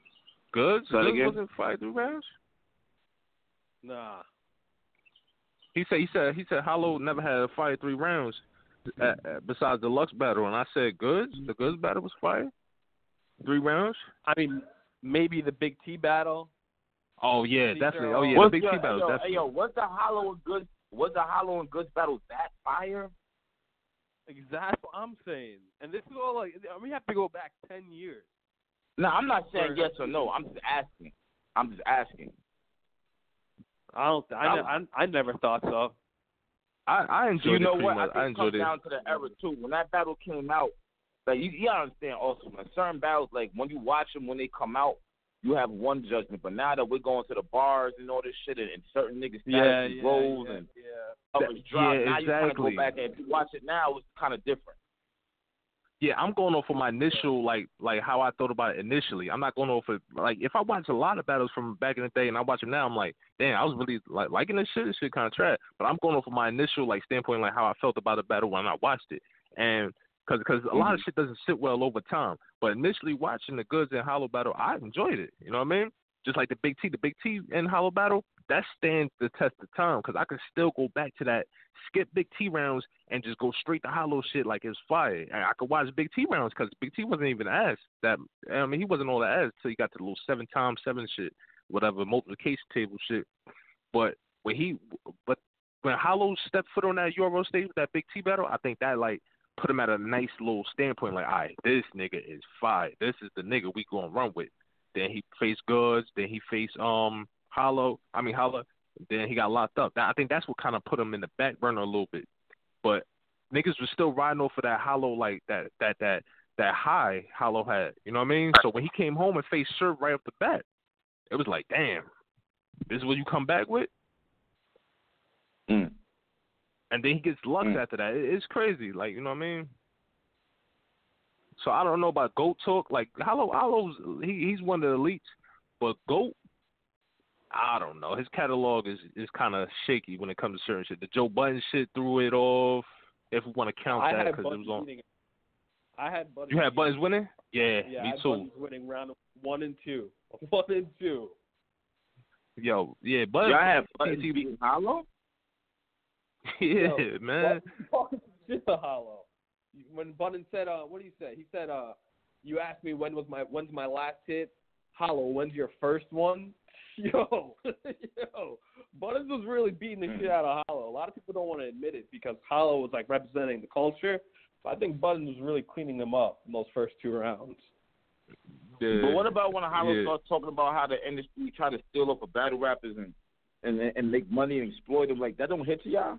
Good? So Good again? wasn't five three rounds? Nah. He said he said he said Hollow never had a fire three rounds uh, uh, besides the Lux battle, and I said Goods. The Goods battle was fire. Three rounds. I mean, maybe the Big T battle. Oh yeah, These definitely. are Oh yeah, all- the What's Big your, T battle. hey, yo, Definitely. hey, yo, was the Hollow and Goods was the Hollow and Goods battle that fire? Exactly what I'm saying. And this is all like we have to go back ten years. No, I'm not saying Or- yes or no. I'm just asking. I'm just asking. I don't. I, ne- I, I never thought so. I I enjoyed You know it pretty what? much. I think I it enjoyed comes it. down to the era too. When that battle came out, like you, you gotta understand also, man. Certain battles, like when you watch them when they come out, you have one judgment. But now that we're going to the bars and all this shit, and, and certain niggas Yeah, status yeah, rolls yeah, and yeah. others drop. yeah, now you kind of exactly. go back and if you watch it now, it's kind of different. Yeah, I'm going off of my initial like like how I thought about it initially. I'm not going off of like if I watch a lot of battles from back in the day and I watch them now, I'm like, damn, I was really like liking this shit. This shit kind of trash. But I'm going off of my initial like standpoint, like how I felt about the battle when I watched it, and because because a lot of shit doesn't sit well over time. But initially watching the Goods and Hollow battle, I enjoyed it. You know what I mean? Just like the Big T, the Big T and Hollow battle, that stands the test of time because I could still go back to that, skip Big T rounds and just go straight to Hollow shit like it's fire. And I could watch Big T rounds because Big T wasn't even ass. That I mean, he wasn't all that ass till he got to the little seven times seven shit, whatever multiplication table shit. But when he, but when Hollow stepped foot on that Euro stage with that Big T battle, I think that like put him at a nice little standpoint. Like, all right, this nigga is fire. This is the nigga we gonna run with. Then he faced Goods. Then he faced um Hollow. I mean Hollow. Then he got locked up. That, I think that's what kind of put him in the back burner a little bit. But niggas was still riding off of that Hollow like that that that that high Hollow had. You know what I mean? So when he came home and faced Sir right off the bat, it was like, damn, this is what you come back with. Mm. And then he gets Lux Mm. after that. It, it's crazy. Like, you know what I mean? So I don't know about GOAT talk. Like Hollow, Hollow's he, he's one of the elites, but GOAT, I don't know. His catalog is, is kind of shaky when it comes to certain shit. The Joe Budden shit threw it off. If we want to count I that had because it was on. Buttons I had Buttons. You had Buttons winning? Yeah, Yeah, I me had too. Buttons winning round one and two. One and two. Yo, yeah, Buttons. Y'all have Buttons beating Hollow? Yeah, Yo, man. Talking some shit to Hollow. When Buttons said, uh, what did he say? He said, uh, you asked me when was my when's my last hit. Hollow, when's your first one? Yo, yo, Buttons was really beating the shit out of Hollow. A lot of people don't want to admit it because Hollow was like representing the culture. But I think Buttons was really cleaning them up in those first two rounds. Yeah. But what about when Hollow Yeah. starts talking about how the industry try to steal off of battle rappers and, and and make money and exploit them? Like that don't hit to y'all?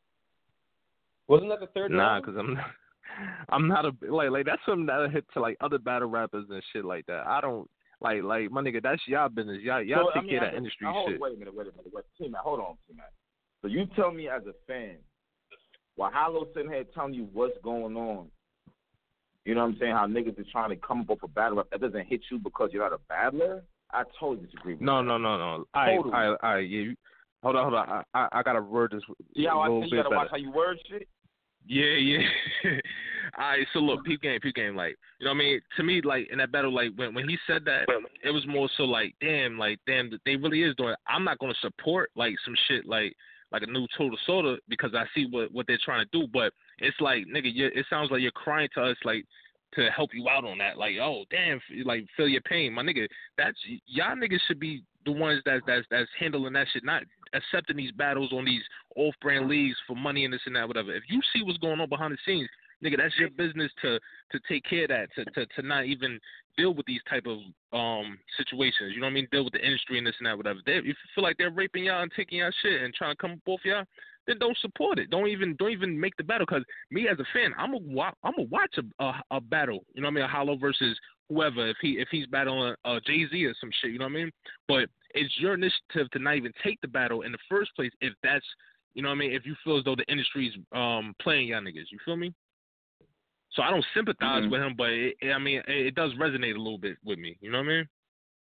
Wasn't that the third Nah, round? because I'm not, I'm not a like like that's something that hit to like other battle rappers and shit like that. I don't like like my nigga. That's y'all business. Y'all y'all So, take I mean, care of I that just- industry I hold, shit. Wait a minute, wait a minute, wait, T-Man, hold on, T-Man. So you tell me as a fan, while Hollow sitting here telling you what's going on, you know what I'm saying? How niggas is trying to come up with a battle rap that doesn't hit you because you're not a battler. I totally disagree with No, that. no, no, no. All right, Totally. all right, all right. Yeah, you, hold on, hold on. I I, I gotta word this See how a I little say you bit gotta better. watch how you word shit? Yeah, yeah. All right, so look, peep game, peep game. Like, you know what I mean? To me, like, in that battle, like, when when he said that, it was more so like, damn, like, damn, they really is doing it. I'm not going to support, like, some shit like like a new Total Soda because I see what, what they're trying to do. But it's like, nigga, you're, it sounds like you're crying to us, like, to help you out on that. Like, oh, damn, like, feel your pain. My nigga, that's, y'all niggas should be the ones that, that's, that's handling that shit, not accepting these battles on these off-brand leagues for money and this and that, whatever. If you see what's going on behind the scenes, nigga, that's your business to to take care of that, to, to to not even deal with these type of um situations. You know what I mean? Deal with the industry and this and that, whatever. They, if you feel like they're raping y'all and taking y'all shit and trying to come up off y'all, then don't support it. Don't even don't even make the battle. Cause me as a fan, I'm a I'm a watch a, a a battle. You know what I mean? A Hollow versus whoever. If he if he's battling uh, Jay Z or some shit. You know what I mean? But it's your initiative to not even take the battle in the first place. If that's you know what I mean? If you feel as though the industry's um playing y'all niggas, you feel me? So I don't sympathize Mm-hmm. with him, but it, I mean, it, it does resonate a little bit with me. You know what I mean?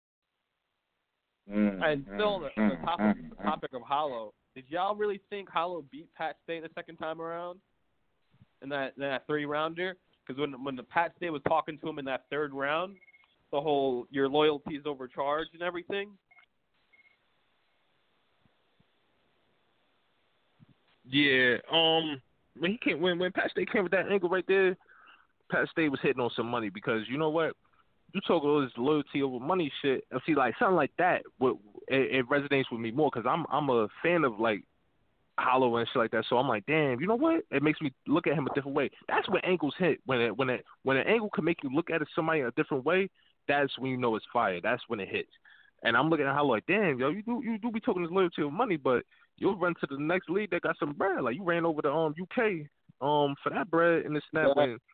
Mm-hmm. And still on the, on the topic, the topic of Hollow, did y'all really think Hollow beat Pat Stay the second time around in that in that three rounder? Because when when the Pat Stay was talking to him in that third round, the whole your loyalty is overcharged and everything. Yeah. Um. When he came, when when Pat Stay came with that angle right there, Pat Stay was hitting on some money because you know what? You talk all this loyalty over money shit. And see, like something like that, what it, it resonates with me more because I'm I'm a fan of like Hollow and shit like that. So I'm like, damn, you know what? It makes me look at him a different way. That's when angles hit. When it when it when an angle can make you look at it somebody a different way, that's when you know it's fire. That's when it hits. And I'm looking at Hollow like, damn, yo, you do you do be talking this loyalty over money, but you'll run to the next league that got some bread. Like you ran over to um U K um for that bread and this and that Yeah. when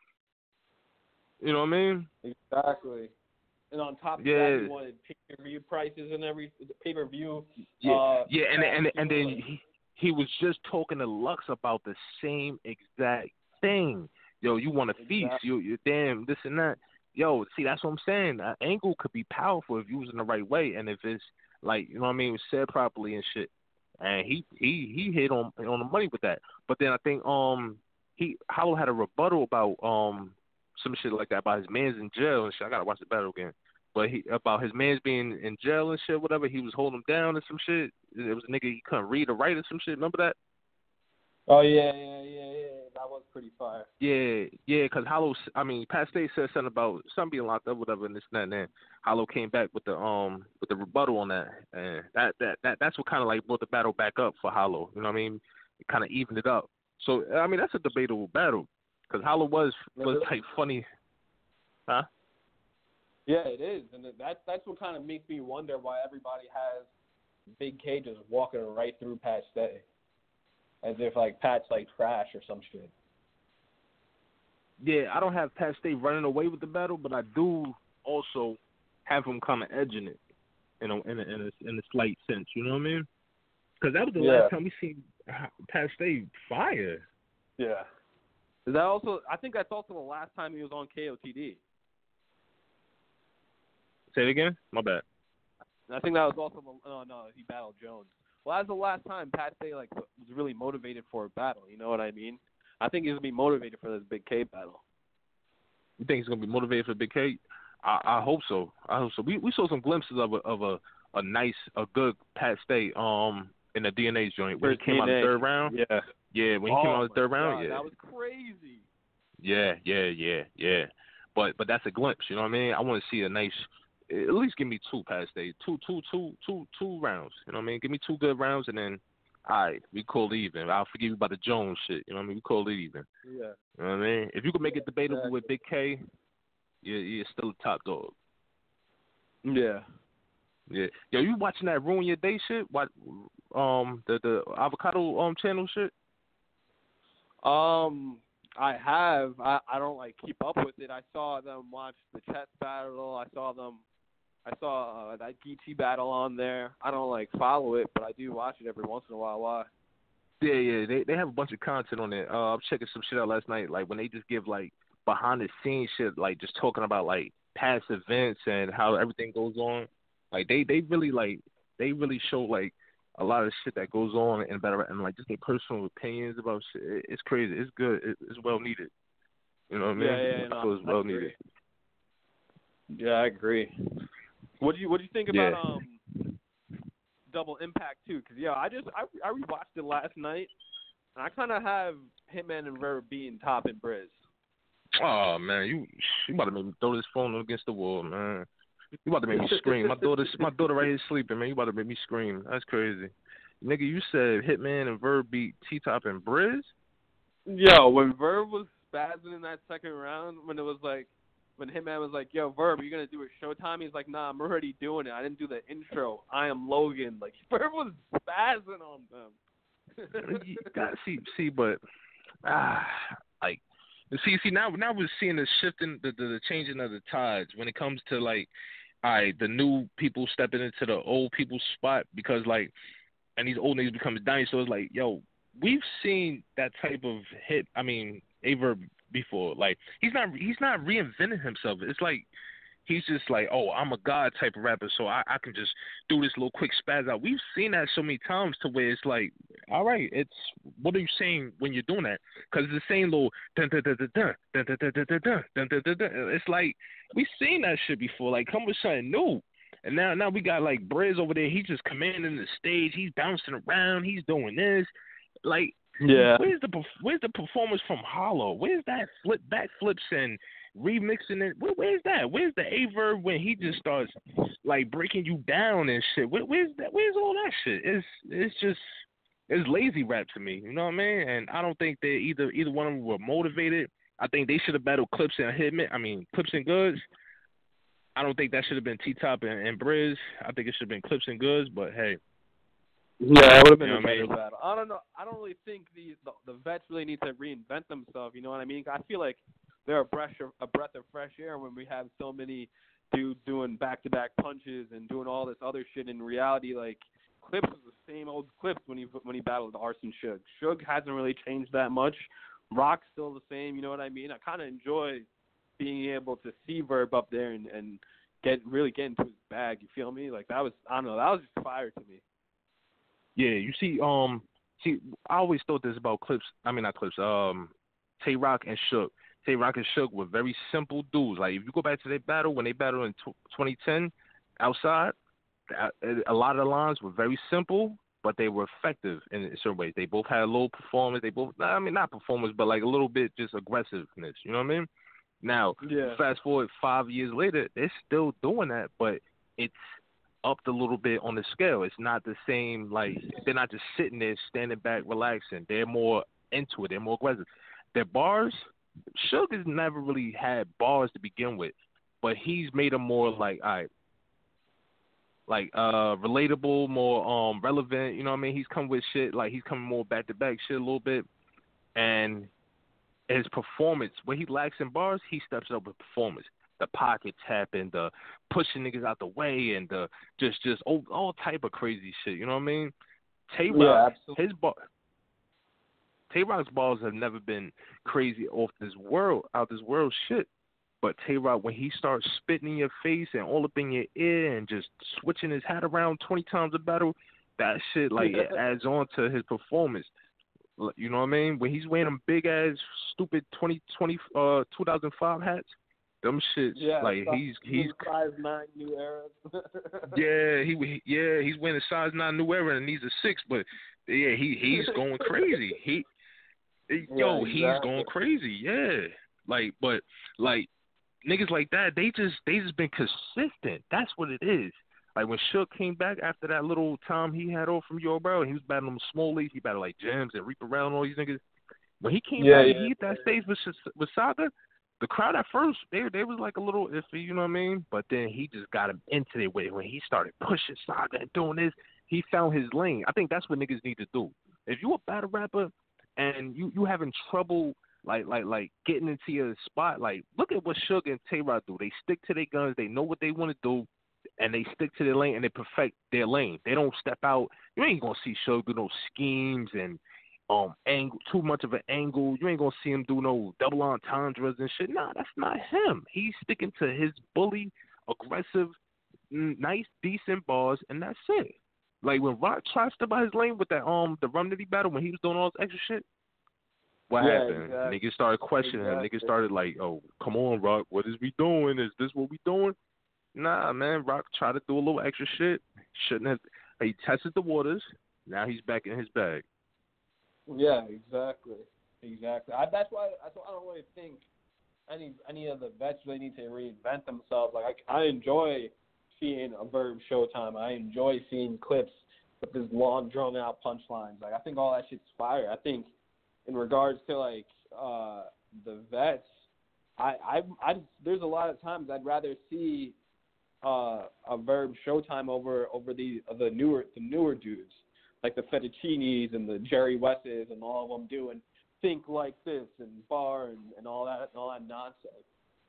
you know what I mean? Exactly. And on top of Yeah. that, he wanted pay-per-view prices and every pay-per-view. Yeah, uh, yeah, and and and then like, he, he was just talking to Lux about the same exact thing. Yo, you want to feast? Exactly. You, you damn this and that. Yo, see, that's what I'm saying. An angle could be powerful if used in the right way, and if it's like you know what I mean, it was said properly and shit. And he he he hit on on the money with that. But then I think um he Hollow had a rebuttal about um some shit like that about his man's in jail and shit. I gotta watch the battle again. But he about his man's being in jail and shit, whatever. He was holding him down and some shit. It was a nigga he couldn't read or write or some shit. Remember that? Oh yeah, yeah, yeah, yeah. That was pretty fire. Yeah, yeah. Cause Hollow, I mean, Pat Stay said something about something being locked up, whatever, and this and that. And then Hollow came back with the um with the rebuttal on that, and that that, that that's what kind of like brought the battle back up for Hollow. You know what I mean? It kind of evened it up. So I mean, that's a debatable battle, cause Hollow was was like funny, huh? Yeah, it is, and that's that's what kind of makes me wonder why everybody has Big K just walking right through Pat Stay, as if like Pat's like trash or some shit. Yeah, I don't have Pat Stay running away with the battle, but I do also have him kind of edging it, you know, in a, in a in a slight sense. You know what I mean? Because that was the Yeah. last time we seen Pat Stay fire. Yeah. Is that also? I think that's also the last time he was on K O T D. Say it again? My bad. I think that was also the, oh no, he battled Jones. Well, that's the last time Pat Stay like was really motivated for a battle. You know what I mean? I think he's gonna be motivated for this Big K battle. You think he's gonna be motivated for Big K? I, I hope so. I hope so. We we saw some glimpses of a of a, a nice, a good Pat Stay um in the D N A joint when he came out of the third round. Yeah. Yeah, when he oh came out of the third my round. God, Yeah. that was crazy. Yeah, yeah, yeah, yeah. But but that's a glimpse. You know what I mean? I want to see a nice. At least give me two Pat Stay, two, two, two, two, two rounds. You know what I mean? Give me two good rounds, and then, all right, we call it even. I'll forgive you about the Jones shit. You know what I mean? We call it even. Yeah. You know what I mean? If you could make it debatable Exactly. with Big K, you're, you're still a top dog. Yeah. Yeah. Yo, you watching that Ruin Your Day shit? What? Um, the the avocado um channel shit. Um, I have. I, I don't like keep up with it. I saw them watch the chess battle. I saw them. I saw uh, that Geechee battle on there. I don't like follow it, but I do watch it every once in a while. Why? Yeah, yeah. They they have a bunch of content on there. Uh, I'm checking some shit out last night. Like when they just give like behind the scenes shit, like just talking about like past events and how everything goes on. Like they they really like they really show like a lot of shit that goes on and better and like just their personal opinions about shit. It, it's crazy. It's good. It, it's well needed. You know what I mean? Yeah, yeah, I no, feel it's I well agree. needed. Yeah, I agree. What do you What do you think about Yeah. um Double Impact too? Because yeah, I just I I rewatched it last night, and I kind of have Hitman and Verb being top in Briz. Oh man, you you about to make me throw this phone against the wall, man. You about to make me scream. My daughter, my daughter right here sleeping, man. You about to make me scream. That's crazy, nigga. You said Hitman and Verb beat T-Top and Briz. Yo, when Verb was spazzing in that second round, when it was like, when Hitman was like, yo, Verb, are you going to do a Showtime? He's like, nah, I'm already doing it. I didn't do the intro. I am Logan. Like, Verb was spazzing on them. You got see, see, but ah, like, see, see now, now we're seeing the shifting, the, the the changing of the tides when it comes to like, all right, the new people stepping into the old people's spot because like, and these old niggas become dinosaurs. Like, yo, we've seen that type of hit. I mean, Averb before. Like, he's not he's not reinventing himself. It's like he's just like, oh, I'm a god type of rapper, so I, I can just do this little quick spaz out. We've seen that so many times to where it's like, all right, it's what are you saying when you're doing that? Because it's the same little dun dun dun dun dun dun dun dun dun dun dun dun dun dun. It's like we've seen that shit before. Like, come with something new. And now now we got like Briz over there. He's just commanding the stage. He's bouncing around. He's doing this. Like, Yeah. Where's the Where's the performance from Hollow? Where's that flip back flips and remixing it? Where, where's that? Where's the A-Verb when he just starts like breaking you down and shit? Where, where's that? Where's all that shit? It's it's just it's lazy rap to me. You know what I mean? And I don't think they either either one of them were motivated. I think they should have battled Clips and Hitman. I mean Clips and Goods. I don't think that should have been T-Top and, and Briz. I think it should have been Clips and Goods. But hey. Yeah, it would have been you know a better I mean? battle. I don't know. I don't really think the, the the vets really need to reinvent themselves. You know what I mean? I feel like they're a breath of, a breath of fresh air when we have so many dudes doing back-to-back punches and doing all this other shit. In reality, like Clips was the same old Clips when he when he battled Arson Suge. Suge hasn't really changed that much. Rock's still the same. You know what I mean? I kind of enjoy being able to see Verb up there and, and get really get into his bag. You feel me? Like that was I don't know. That was just fire to me. Yeah, you see, um, see, I always thought this about Clips. I mean, not Clips. Um, Tay Rock and Shook. Tay Rock and Shook were very simple dudes. Like if you go back to their battle when they battled in twenty ten, outside, a lot of the lines were very simple, but they were effective in certain ways. They both had a little performance. They both, I mean, not performance, but like a little bit just aggressiveness. You know what I mean? Now, yeah. fast forward five years later, they're still doing that, but it's upped a little bit on the scale. It's not the same, like, they're not just sitting there, standing back, relaxing. They're more into it. They're more aggressive. Their bars, Suge has never really had bars to begin with, but he's made them more like, all right, like, uh, relatable, more um relevant, you know what I mean? He's come with shit, like, he's coming more back-to-back shit a little bit, and his performance, when he lacks in bars, he steps up with performance. The pocket tapping, the pushing niggas out the way, and the just just all, all type of crazy shit. You know what I mean? Tay Rock, yeah, his bar, Tay Rock's balls have never been crazy off this world, out this world shit. But Tay Rock, when he starts spitting in your face and all up in your ear and just switching his hat around twenty times a battle, that shit like it adds on to his performance. You know what I mean? When he's wearing them big ass stupid twenty twenty uh two thousand five hats. Them shits, yeah, like he's he's size nine New Era. yeah, he yeah he's wearing a size nine New Era and he's a six, but yeah he he's going crazy. He yo yeah, exactly. he's going crazy. Yeah, like but like niggas like that they just they just been consistent. That's what it is. Like when Shook came back after that little time he had off from Yo Bro, he was battling them Smoley, he battled like Gems and Reaper Rail and all these niggas. When he came yeah, back yeah, and he hit that stage with with Saga. The crowd at first, they they was like a little iffy, you know what I mean? But then he just got him into it with when he started pushing Saga and doing this. He found his lane. I think that's what niggas need to do. If you a battle rapper and you you having trouble like like like getting into your spot, like look at what Suge and Tay Rock do. They stick to their guns. They know what they want to do, and they stick to their lane and they perfect their lane. They don't step out. You ain't gonna see Suge do no schemes and. Um, angle too much of an angle. You ain't gonna see him do no double entendres and shit. Nah, that's not him. He's sticking to his bully, aggressive, nice, decent bars, and that's it. Like when Rock tried to step out his lane with that um the Rum Nitty battle when he was doing all this extra shit. What yeah, happened? Exactly. Niggas started questioning exactly. him. Niggas started like, oh, come on, Rock, what is we doing? Is this what we doing? Nah, man, Rock tried to do a little extra shit. Shouldn't have. He tested the waters. Now he's back in his bag. Yeah, exactly, exactly. I, that's why that's why I don't really think any any of the vets really need to reinvent themselves. Like I, I enjoy seeing a Verb Showtime. I enjoy seeing Clips with his long, drawn out punchlines. Like I think all that shit's fire. I think in regards to like uh, the vets, I, I I there's a lot of times I'd rather see uh, a Verb Showtime over over the the newer the newer dudes. Like the Fettuccinis and the Jerry Wesses and all of them doing Think Like This and Bar and, and all that and all that nonsense.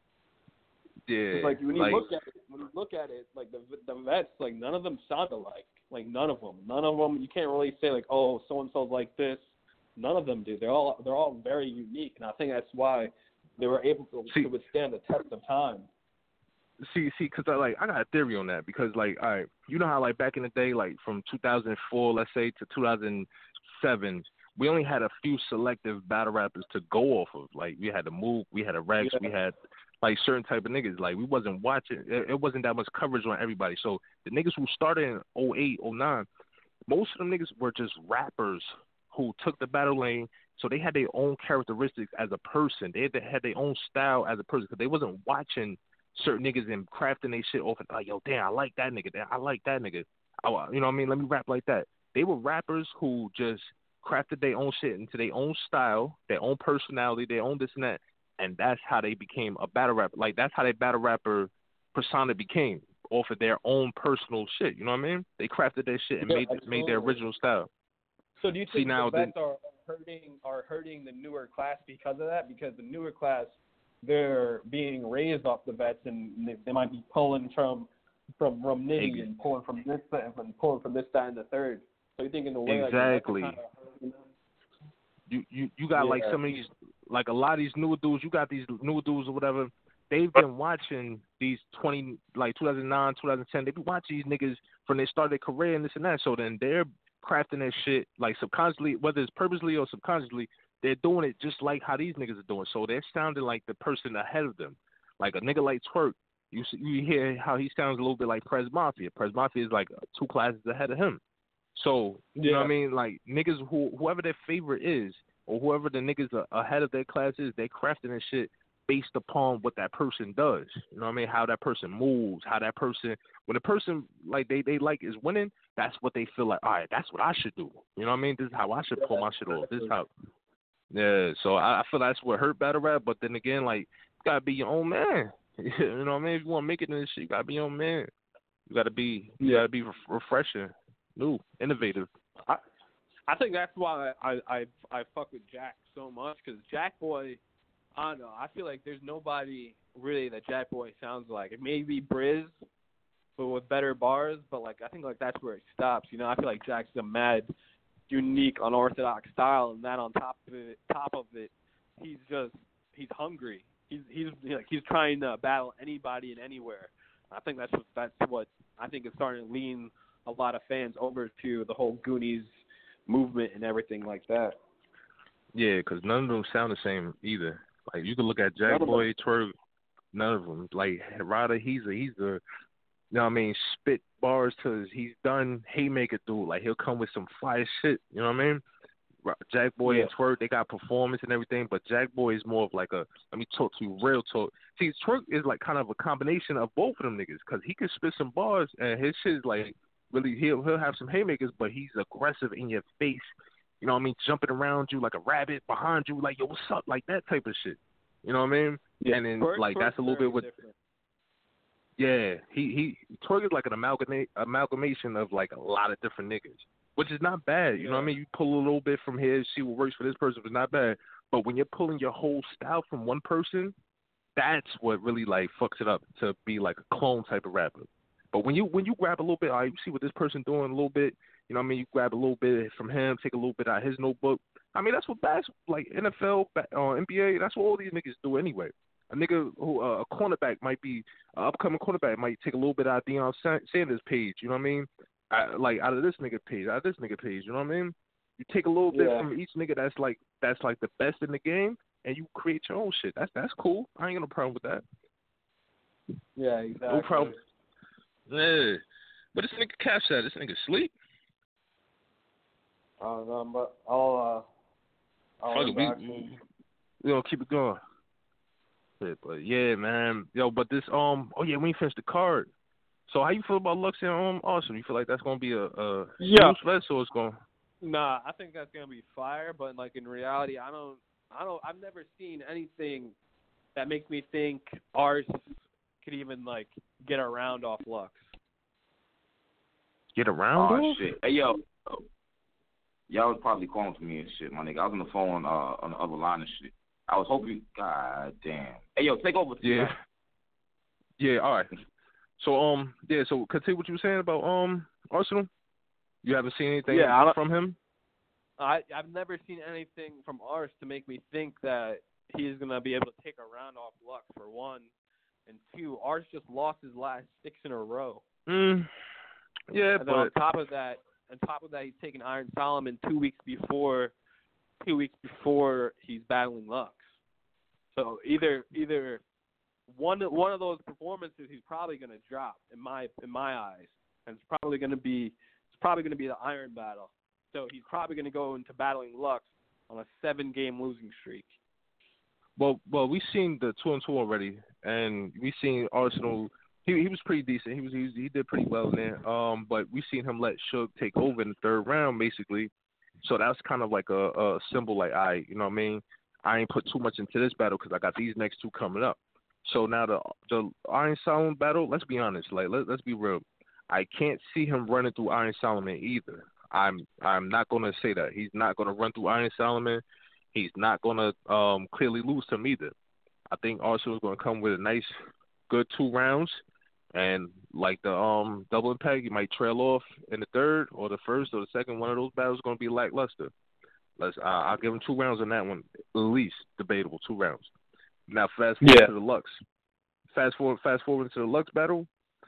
Yeah. Like when you like, look at it, when you look at it, like the the vets, like none of them sound alike. Like none of them, none of them. You can't really say like, oh, so and so's like this. None of them do. They're all they're all very unique, and I think that's why they were able to, see, to withstand the test of time. See, see, because I like I got a theory on that because like, all right, you know how like back in the day, like from two thousand four, let's say, to two thousand seven, we only had a few selective battle rappers to go off of. Like we had the Mook, we had a Rex, Yeah. we had like certain type of niggas. Like we wasn't watching. It, it wasn't that much coverage on everybody. So the niggas who started in oh eight, oh nine, most of them niggas were just rappers who took the battle lane, so they had their own characteristics as a person. They had, they had their own style as a person because they wasn't watching certain niggas and crafting their shit off and like, yo, damn, I like that nigga. Damn, I like that nigga. I, you know what I mean? Let me rap like that. They were rappers who just crafted their own shit into their own style, their own personality, their own this and that, and that's how they became a battle rapper. Like, that's how their battle rapper persona became, off of their own personal shit. You know what I mean? They crafted their shit and Yeah, made absolutely. made their original style. So do you See, think now the vets the- are hurting are hurting the newer class because of that? Because the newer class, they're being raised off the vets, and they, they might be pulling from from from Nitty and pulling from this and pulling from this, that, and the third. So you think in a way exactly. like, kind of hurting them? You you you got Yeah. like some of these, like a lot of these newer dudes. You got these newer dudes or whatever. They've been watching these twenty, like two thousand nine, two thousand ten. They be watching these niggas from they started their career and this and that. So then they're crafting their shit like subconsciously, whether it's purposely or subconsciously. They're doing it just like how these niggas are doing. So they're sounding like the person ahead of them. Like a nigga like Twerk, you see, you hear how he sounds a little bit like Prez Mafia. Prez Mafia is like two classes ahead of him. So, you Yeah. know what I mean? Like, niggas, who, whoever their favorite is, or whoever the niggas are ahead of their class is, they crafting their shit based upon what that person does. You know what I mean? How that person moves, how that person, when a person, like, they, they like is winning, that's what they feel like, all right, that's what I should do. You know what I mean? This is how I should pull my shit off. This is how, yeah, so I, I feel that's what hurt battle rap, but then again, like, you gotta be your own man. You know what I mean? If you want to make it in this shit, you gotta be your own man. You gotta be, you gotta be re- refreshing. New, innovative. I I think that's why I I I fuck with Jack so much, because Jack Boy, I don't know. I feel like there's nobody really that Jack Boy sounds like. It may be Briz, but with better bars. But like I think like that's where it stops. You know, I feel like Jack's a mad, unique, unorthodox style, and that on top of it, top of it, he's just he's hungry. He's he's like he's trying to battle anybody and anywhere. I think that's what that's what I think is starting to lean a lot of fans over to the whole Goonies movement and everything like that. Yeah, because none of them sound the same either. Like, you can look at Jack Boy, Twerk, none of them. Like, Rada, he's a, he's a, you know what I mean, spit bars to, he's done Haymaker dude. Like, he'll come with some fire shit, you know what I mean? Jack Boy Yeah. and Twerk, they got performance and everything, but Jack Boy is more of like a, let me talk to you real talk. See, Twerk is like kind of a combination of both of them niggas, because he can spit some bars, and his shit is like, really, he'll he'll have some haymakers, but he's aggressive in your face. You know what I mean? Jumping around you like a rabbit behind you, like, yo, what's up? Like that type of shit. You know what I mean? Yeah. And then Twerk, like Twerk's that's a little very bit what. different. Yeah, he he Twerk is like an amalgamate amalgamation of like a lot of different niggas, which is not bad. You know what I mean? You pull a little bit from here, see what works for this person, it's not bad. But when you're pulling your whole style from one person, that's what really like fucks it up to be like a clone type of rapper. But when you when you grab a little bit, all right, you see what this person doing a little bit, you know what I mean? You grab a little bit from him, take a little bit out of his notebook. I mean, that's what bas like N F L, uh, N B A, that's what all these niggas do anyway. A nigga who uh, a cornerback might be, an upcoming cornerback might take a little bit out of Deion Sanders' page, you know what I mean? I, like out of this nigga page, out of this nigga page, you know what I mean? You take a little bit Yeah. from each nigga that's like that's like the best in the game, and you create your own shit. That's that's cool. I ain't got no problem with that. Yeah, exactly. No problem. Yeah. But this nigga Cap said, this nigga sleep. I don't know, but I'll uh, I'll Fuck it, back we, to- we, we gonna keep it going. Yeah, but yeah, man. Yo, but this um oh yeah, we ain't finished the card. So how you feel about Lux and um Austin? You feel like that's gonna be a, a Yeah. huge fest, or it's gonna Nah, I think that's gonna be fire. But like in reality, I don't, I don't, I've never seen anything that makes me think ours could even like get around off Lux. get around? Oh though? shit! Hey yo, y'all was probably calling for me and shit, my nigga. I was on the phone uh, on the other line and shit. I was hoping. God damn. Hey yo, take over. Yeah. Yeah. All right. So um yeah. So continue what you were saying about um Arsenal. You haven't seen anything Yeah, I don't- from him? I I've never seen anything from ours to make me think that he's gonna be able to take a round off Lux for one, and two, ours just lost his last six in a row. Mm, yeah, And then on but top of that, on top of that, he's taking Iron Solomon two weeks before, two weeks before he's battling Lux. So either either one one of those performances he's probably going to drop in my in my eyes, and it's probably going to be it's probably going to be the Iron battle. So he's probably going to go into battling Lux on a seven-game losing streak. Well, well, we've seen the two and two already, and we've seen Arsenal. He he was pretty decent. He was he, was, he did pretty well in there. Um, but we've seen him let Suge take over in the third round, basically. So that's kind of like a, a symbol, like I, you know what I mean? I ain't put too much into this battle because I got these next two coming up. So now the the Iron Solomon battle. Let's be honest, like let let's be real. I can't see him running through Iron Solomon either. I'm I'm not gonna say that he's not gonna run through Iron Solomon. He's not gonna um, clearly lose to him either. I think Arsenal is gonna come with a nice, good two rounds, and like the um double impact, you might trail off in the third or the first or the second. One of those battles is gonna be lackluster. Let's uh, I'll give him two rounds on that one, at least debatable two rounds. Now fast forward Yeah. to the Lux. Fast forward, fast forward to the Lux battle.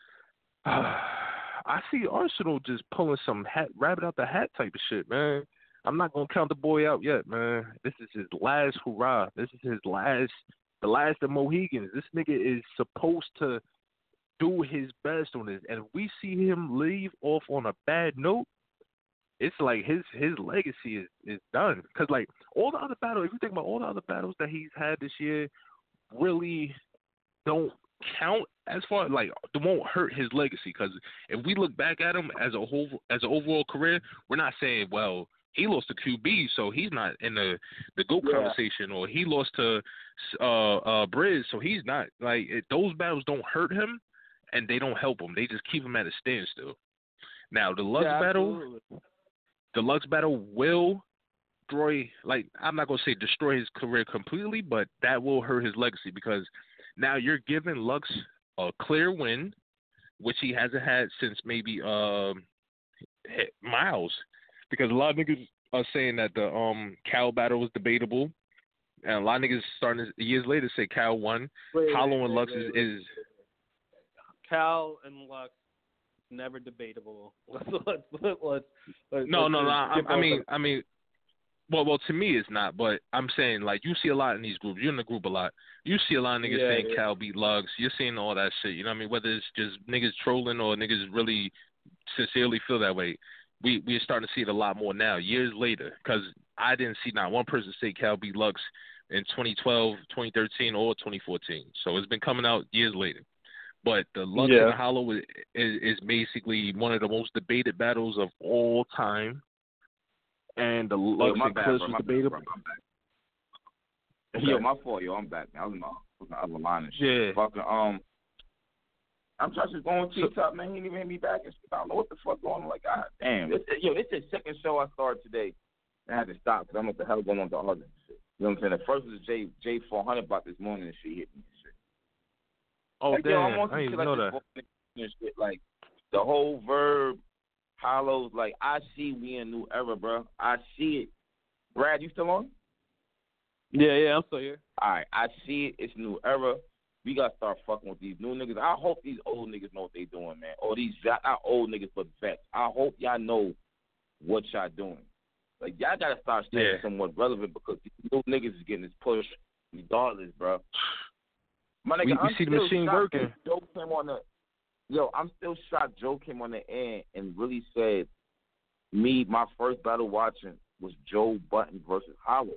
Uh, I see Arsenal just pulling some hat, rabbit out the hat type of shit, man. I'm not gonna count the boy out yet, man. This is his last hurrah. This is his last, the last of Mohegans. This nigga is supposed to do his best on this, and if we see him leave off on a bad note, it's like his his legacy is, is done. Because like all the other battles, if you think about all the other battles that he's had this year, really don't count as far like it won't hurt his legacy. Because if we look back at him as a whole as an overall career, we're not saying well he lost to Q B, so he's not in the the GOAT Yeah. conversation, or he lost to uh uh Briz, so he's not like it, those battles don't hurt him and they don't help him. They just keep him at a standstill. Now the Lux yeah, battle. absolutely. The Lux battle will destroy, like, I'm not going to say destroy his career completely, but that will hurt his legacy because now you're giving Lux a clear win, which he hasn't had since maybe um, Miles. Because a lot of niggas are saying that the um Cal battle was debatable, and a lot of niggas starting to, years later say Cal won. Wait, Hollow wait, and wait, Lux wait, is, wait. is Cal and Lux, never debatable. Let's let's let's. let's no, let's no, no. just I, skip I over- mean, I mean, well, well, to me it's not. But I'm saying like you see a lot in these groups. You're in the group a lot. You see a lot of niggas Yeah, saying yeah. Cal beat Lux. You're seeing all that shit. You know what I mean? Whether it's just niggas trolling or niggas really sincerely feel that way. We we're starting to see it a lot more now, years later. Because I didn't see not one person say Cal beat Lux in twenty twelve, twenty thirteen, or twenty fourteen. So it's been coming out years later. But the Lux Yeah. and the Hollow is, is is basically one of the most debated battles of all time. And the Lux Yo, my and bad, Clips bro. was My bad, debatable. bro. I'm back. Okay. Yo, my fault, yo. I'm back. I was in my, was in the other line and shit. Yeah. Fucking, um, I'm trying to go on So- TikTok, man. He didn't even hit me back and shit. I don't know what the fuck going on. Like, God damn. This, yo, this is the second show I started today. I had to stop because I don't know what the hell going on with the other and shit. You know what I'm saying? The first was J J four hundred about this morning and shit hit me and shit. Oh, like, damn. yo, I'm on I some didn't shit even know like that. this and shit. Like, the whole verb, hollows, like, I see we in a new era, bro. I see it. Brad, you still on? Yeah, yeah, I'm still here. All right, I see it. It's a new era. We got to start fucking with these new niggas. I hope these old niggas know what they doing, man. Or these, not old niggas, but vets. I hope y'all know what y'all doing. Like, y'all got to start staying Yeah. somewhat relevant because these new niggas is getting this push regardless, bro. My nigga, We- we I'm see the still machine shocked working. that Joe came on the, yo, I'm still shocked Joe came on the end and really said, me, my first battle watching was Joe Button versus Hollow.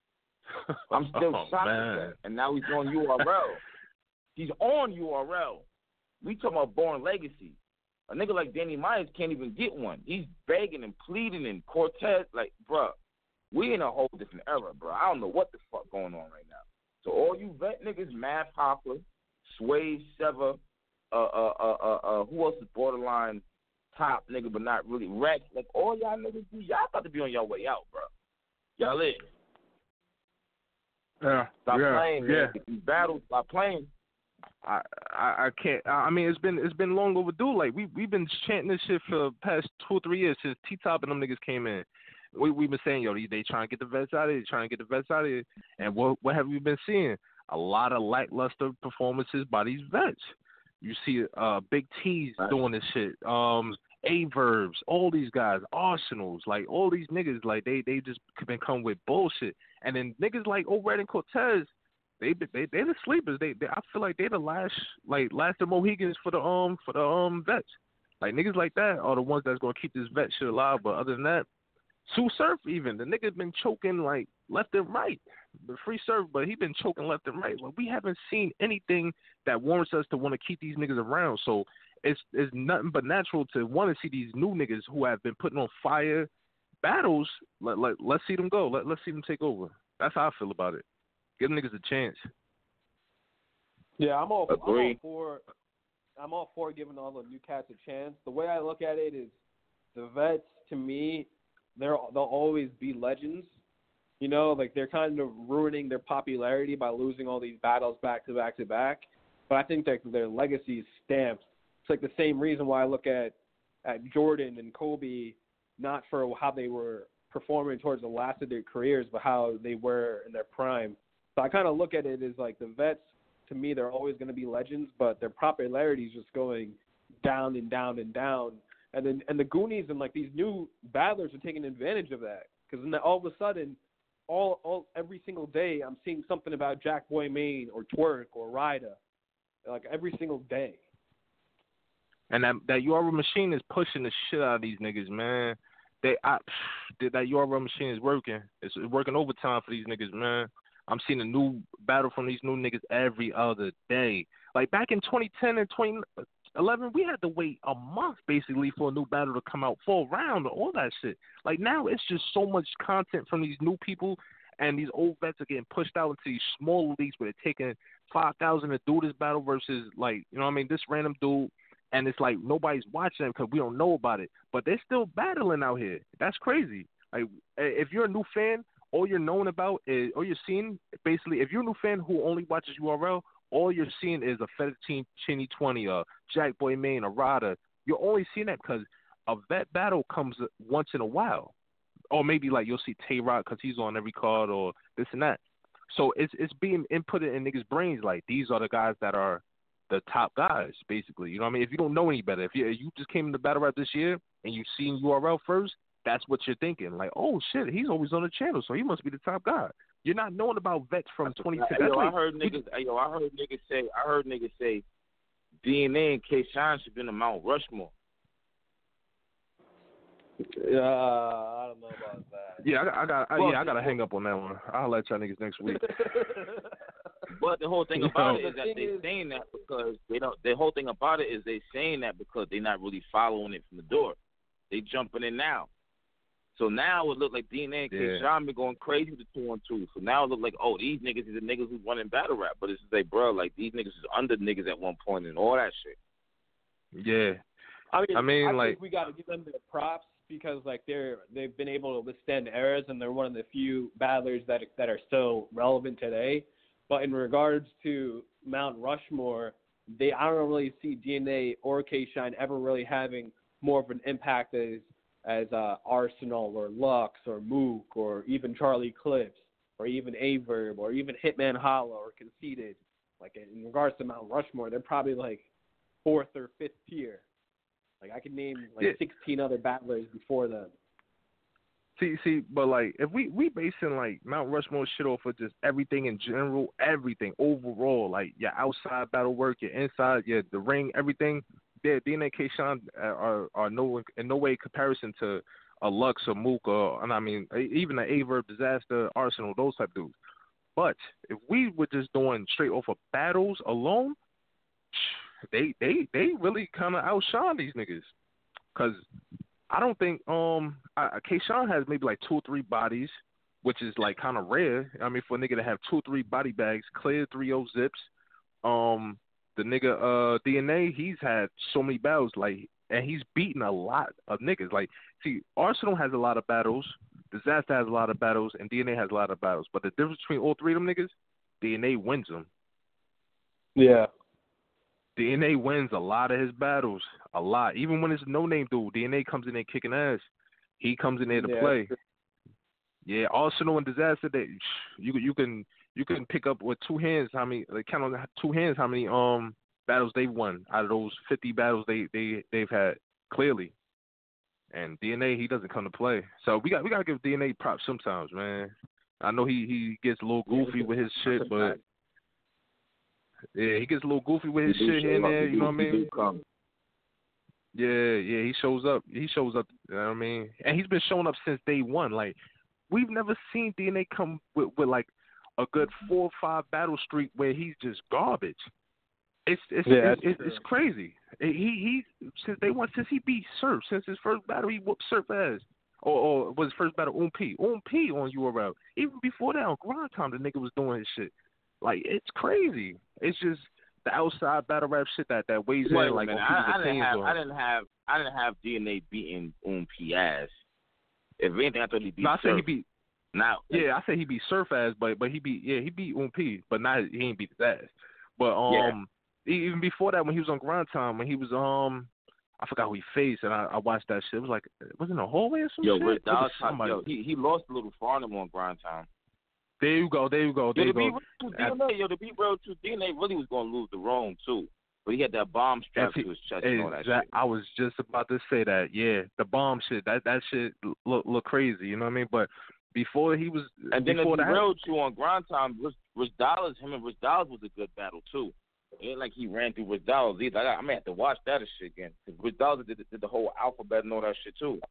I'm still oh, shocked man. at that. And now he's on U R L. He's on U R L. We talking about Born Legacy. A nigga like Danny Myers can't even get one. He's begging and pleading and Cortez. Like, bruh, we in a whole different era, bro. I don't know what the fuck going on right now. So all you vet niggas, Math Hopper, Sway, Sever, uh, uh, uh, uh, uh, who else is borderline top nigga but not really Rex? Like, all y'all niggas, y'all about to be on your way out, bro. Y'all is. Yeah. Stop yeah. playing, yeah. man. If you battle, stop playing. I, I I can't. I mean, it's been it's been long overdue. Like we we've been chanting this shit for the past two or three years since T Top and them niggas came in. We we've been saying, yo, they, they trying to get the vets out of it, trying to get the vets out of it. And what what have we been seeing? A lot of lackluster performances by these vets. You see, uh, Big T's Right. doing this shit. Um, A-Verbs, all these guys, Arsenals, like all these niggas, like they they just been come with bullshit. And then niggas like O-Red and Cortez. They they they the sleepers. They, they I feel like they the last like last of Mohegans for the um for the um vets. Like niggas like that are the ones that's gonna keep this vet shit alive. But other than that, Sue Surf even. The nigga been choking like left and right. The Free Surf, but he been choking left and right. Like, we haven't seen anything that warrants us to want to keep these niggas around. So it's it's nothing but natural to want to see these new niggas who have been putting on fire battles. Let, let, let's see them go. Let, let's see them take over. That's how I feel about it. Give them niggas a chance. Yeah, I'm all, I'm all Agree. for I'm all for giving all the new cats a chance. The way I look at it is the vets, to me, they're they'll always be legends. You know, like they're kind of ruining their popularity by losing all these battles back to back to back. But I think that their legacy is stamped. It's like the same reason why I look at, at Jordan and Kobe, not for how they were performing towards the last of their careers, but how they were in their prime. So I kind of look at it as like the vets, to me, they're always going to be legends, but their popularity is just going down and down and down. And then and the Goonies and like these new battlers are taking advantage of that, because all of a sudden, all all every single day, I'm seeing something about Jack Boy Maine or Twerk or Ryder, like every single day. And that that U R L machine is pushing the shit out of these niggas, man. They I, that U R L machine is working. It's working overtime for these niggas, man. I'm seeing a new battle from these new niggas every other day. Like back in twenty ten and twenty eleven, we had to wait a month basically for a new battle to come out, full round, all that shit. Like now, it's just so much content from these new people, and these old vets are getting pushed out into these smaller leagues where they're taking five thousand to do this battle versus like, you know what I mean, this random dude. And it's like nobody's watching them because we don't know about it. But they're still battling out here. That's crazy. Like, if you're a new fan, all you're knowing about is, all you're seeing, basically, if you're a new fan who only watches U R L, all you're seeing is a Fettuccine Chinny twenty, a Jack Boy Maine, a Rada. You're only seeing that because a vet battle comes once in a while. Or maybe, like, you'll see Tay-Rock because he's on every card or this and that. So it's it's being inputted in niggas' brains like, these are the guys that are the top guys, basically. You know what I mean? If you don't know any better, if you you just came into battle rap this year and you've seen U R L first, that's what you're thinking. Like, oh shit, he's always on the channel, so he must be the top guy. You're not knowing about vets from twenty ten. Yo, like, I heard niggas. Yo, I heard niggas say. I heard niggas say, D N A and K-Shine should be in the Mount Rushmore. Yeah, I don't know about that. Yeah, I, I got. I, well, yeah, I got to hang up on that one. I'll let y'all niggas next week. But the whole thing about You know, it is that they saying that because they don't. The whole thing about it is they saying that because they're not really following it from the door. They jumping in now. So now it look like D N A and K-Shine Yeah. been going crazy with the two on two. So now it look like, oh, these niggas is the niggas who's running battle rap. But it's just like, bro, like these niggas is under niggas at one point and all that shit. Yeah. I mean, I mean, I like, think we got to give them their props because like they're they've been able to withstand eras and they're one of the few battlers that that are still relevant today. But in regards to Mount Rushmore, they I don't really see D N A or K-Shine ever really having more of an impact as as uh, Arsenal or Lux or Mook or even Charlie Clips or even Averb or even Hitman Holla or Conceited. Like in regards to Mount Rushmore, they're probably like fourth or fifth tier. Like I can name like Yeah. sixteen other battlers before them. See, see, but like, if we we basing like Mount Rushmore shit off of just everything in general, everything overall, like your outside battle work, your inside, your the ring, everything. Yeah, D N A, K-Shine are are no in no way comparison to a Lux or Mook or, and I mean even an Averb, Disaster, Arsenal, those type dudes. But if we were just doing straight off of battles alone, they they they really kind of outshine these niggas. Cause I don't think um I, K-Shine has maybe like two or three bodies, which is like kind of rare. I mean, for a nigga to have two or three body bags, clear three oh zips. Um, the nigga uh D N A, he's had so many battles, like, and he's beaten a lot of niggas. Like, see, Arsenal has a lot of battles, Disaster has a lot of battles, and D N A has a lot of battles. But the difference between all three of them niggas, D N A wins them. Yeah. D N A wins a lot of his battles, a lot. Even when it's a no-name dude, D N A comes in there kicking ass. He comes in there to Yeah. play. Yeah, Arsenal and Disaster, they you you can you can pick up with two hands how many, like count on two hands how many um battles they've won out of those fifty battles they they they've had clearly. And D N A, he doesn't come to play, so we got we gotta give D N A props sometimes, man. I know he he gets a little goofy with his shit, but yeah, he gets a little goofy with his He do shit here and show up, there. he You know do- what I he do mean? come. Yeah, yeah, he shows up. He shows up. You know what I mean? And he's been showing up since day one. Like, we've never seen D N A come with, with like a good four or five battle streak where he's just garbage. It's it's yeah, it's, it's, it's crazy. He he since day one, since he beat Surf, since his first battle, he whooped Surf ass. Or, or was his first battle Um P, Um P on U R L. Even before that, on Grind Time, the nigga was doing his shit. Like, it's crazy. It's just the outside battle rap shit that that weighs Wait in a like minute. on people's I, I didn't opinions. have on. I didn't have I didn't have D N A beating Um P ass. If anything, I thought he beat. No, I Surf. said he beat. Now, Yeah, I said he beat Surf ass, but but he beat yeah he beat Um P, but not he ain't beat his ass. But um yeah. even before that, when he was on Grind Time, when he was um I forgot who he faced, and I, I watched that shit. It was like it was in a hallway or some yo, shit. Rick Dawes, Somebody. yo, he he lost a little Farnham on Grind Time. There you go, there you go, there Yo, you to be go. real, D N A, yo, to be real, too, D N A really was gonna lose the Rome too, but he had that bomb strapped to his chest and all that Exact, shit. I was just about to say that. Yeah, the bomb shit. That that shit look look crazy. You know what I mean? But before he was, And then to before be that, real, too, on Grind Time, Rich, Rich Dollars, him and Rich Dollars was a good battle too. It ain't like he ran through Rich Dollars either. I, got, I may have to watch that shit again. Cause Rich Dollars did, did the whole alphabet and all that shit too.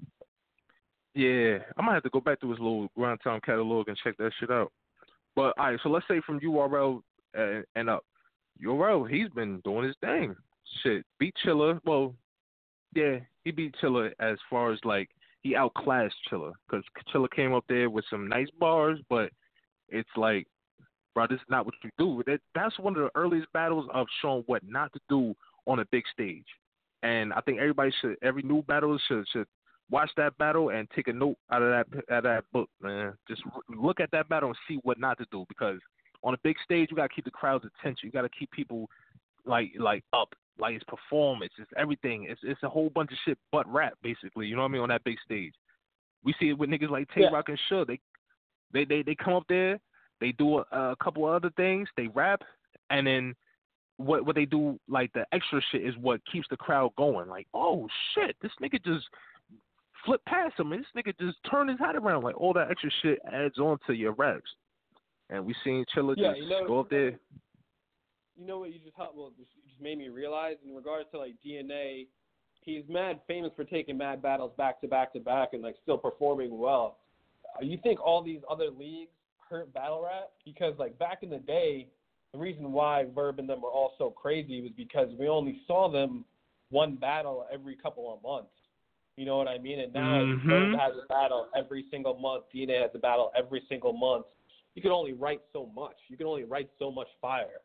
yeah, I might have to go back to his little Grind Time catalog and check that shit out. But all right, so let's say from U R L and, and up, U R L, he's been doing his thing. Shit, beat Chilla. Well, yeah, he beat Chilla as far as like he outclassed Chilla because Chilla came up there with some nice bars, but it's like, bro, this is not what you do. That, that's one of the earliest battles of showing what not to do on a big stage. And I think everybody should, every new battle should should watch that battle and take a note out of that out of that book, man. Just look at that battle and see what not to do, because on a big stage you gotta keep the crowd's attention. You gotta keep people like like up, like it's performance, it's everything. It's it's a whole bunch of shit but rap, basically. You know what I mean? On that big stage, we see it with niggas like Tay Yeah. Rock and Suge. They they they they come up there, they do a, a couple of other things, they rap, and then what what they do, like the extra shit, is what keeps the crowd going. Like, oh shit, this nigga just flip past him, and this nigga just turn his head around. Like, all that extra shit adds on to your raps. And we seen Chilla Yeah, just you know, go up there. You know what you just helped, well, just, you just made me realize in regards to like D N A, he's mad famous for taking mad battles back to back to back and like still performing well. Uh, You think all these other leagues hurt battle rap? Because like back in the day, the reason why Verb and them were all so crazy was because we only saw them one battle every couple of months. You know what I mean? And now Mhm. Verb has a battle every single month. D N A has a battle every single month. You can only write so much. You can only write so much fire.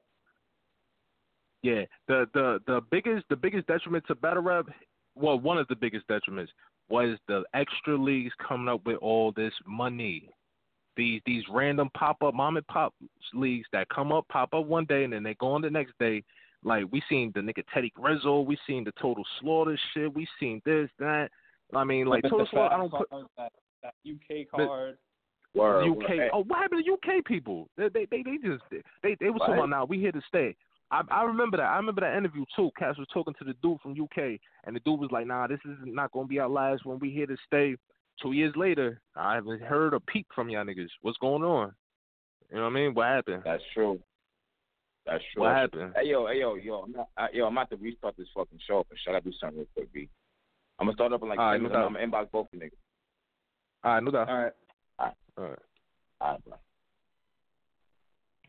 Yeah, the the the biggest the biggest detriment to battle rap, well, one of the biggest detriments was the extra leagues coming up with all this money. These these random pop up mom and pop leagues that come up, pop up one day, and then they go on the next day. Like, we seen the nigga Teddy Grizzle, we seen the Total Slaughter shit, we seen this, that. I mean, like, Total Slaughter, I don't put that, that U K card. Word, U K. word. Oh, what happened to U K people? They they they, they just they they was What? talking about, now we here to stay. I I remember that. I remember that interview too. Cass was talking to the dude from U K, and the dude was like, "Nah, this is not gonna be our last one. We here to stay." Two years later, I haven't heard a peep from y'all niggas. What's going on? You know what I mean? What happened? That's true. That's true. What happened? Hey yo, hey yo, yo, I'm not, I, yo, I'm about to restart this fucking show up and shut up. Do something real quick, B. I'm gonna start up in like All right, ten no minutes. doubt. I'm gonna inbox both of you niggas. All right, no doubt. All right. All right. All right. All right, bro.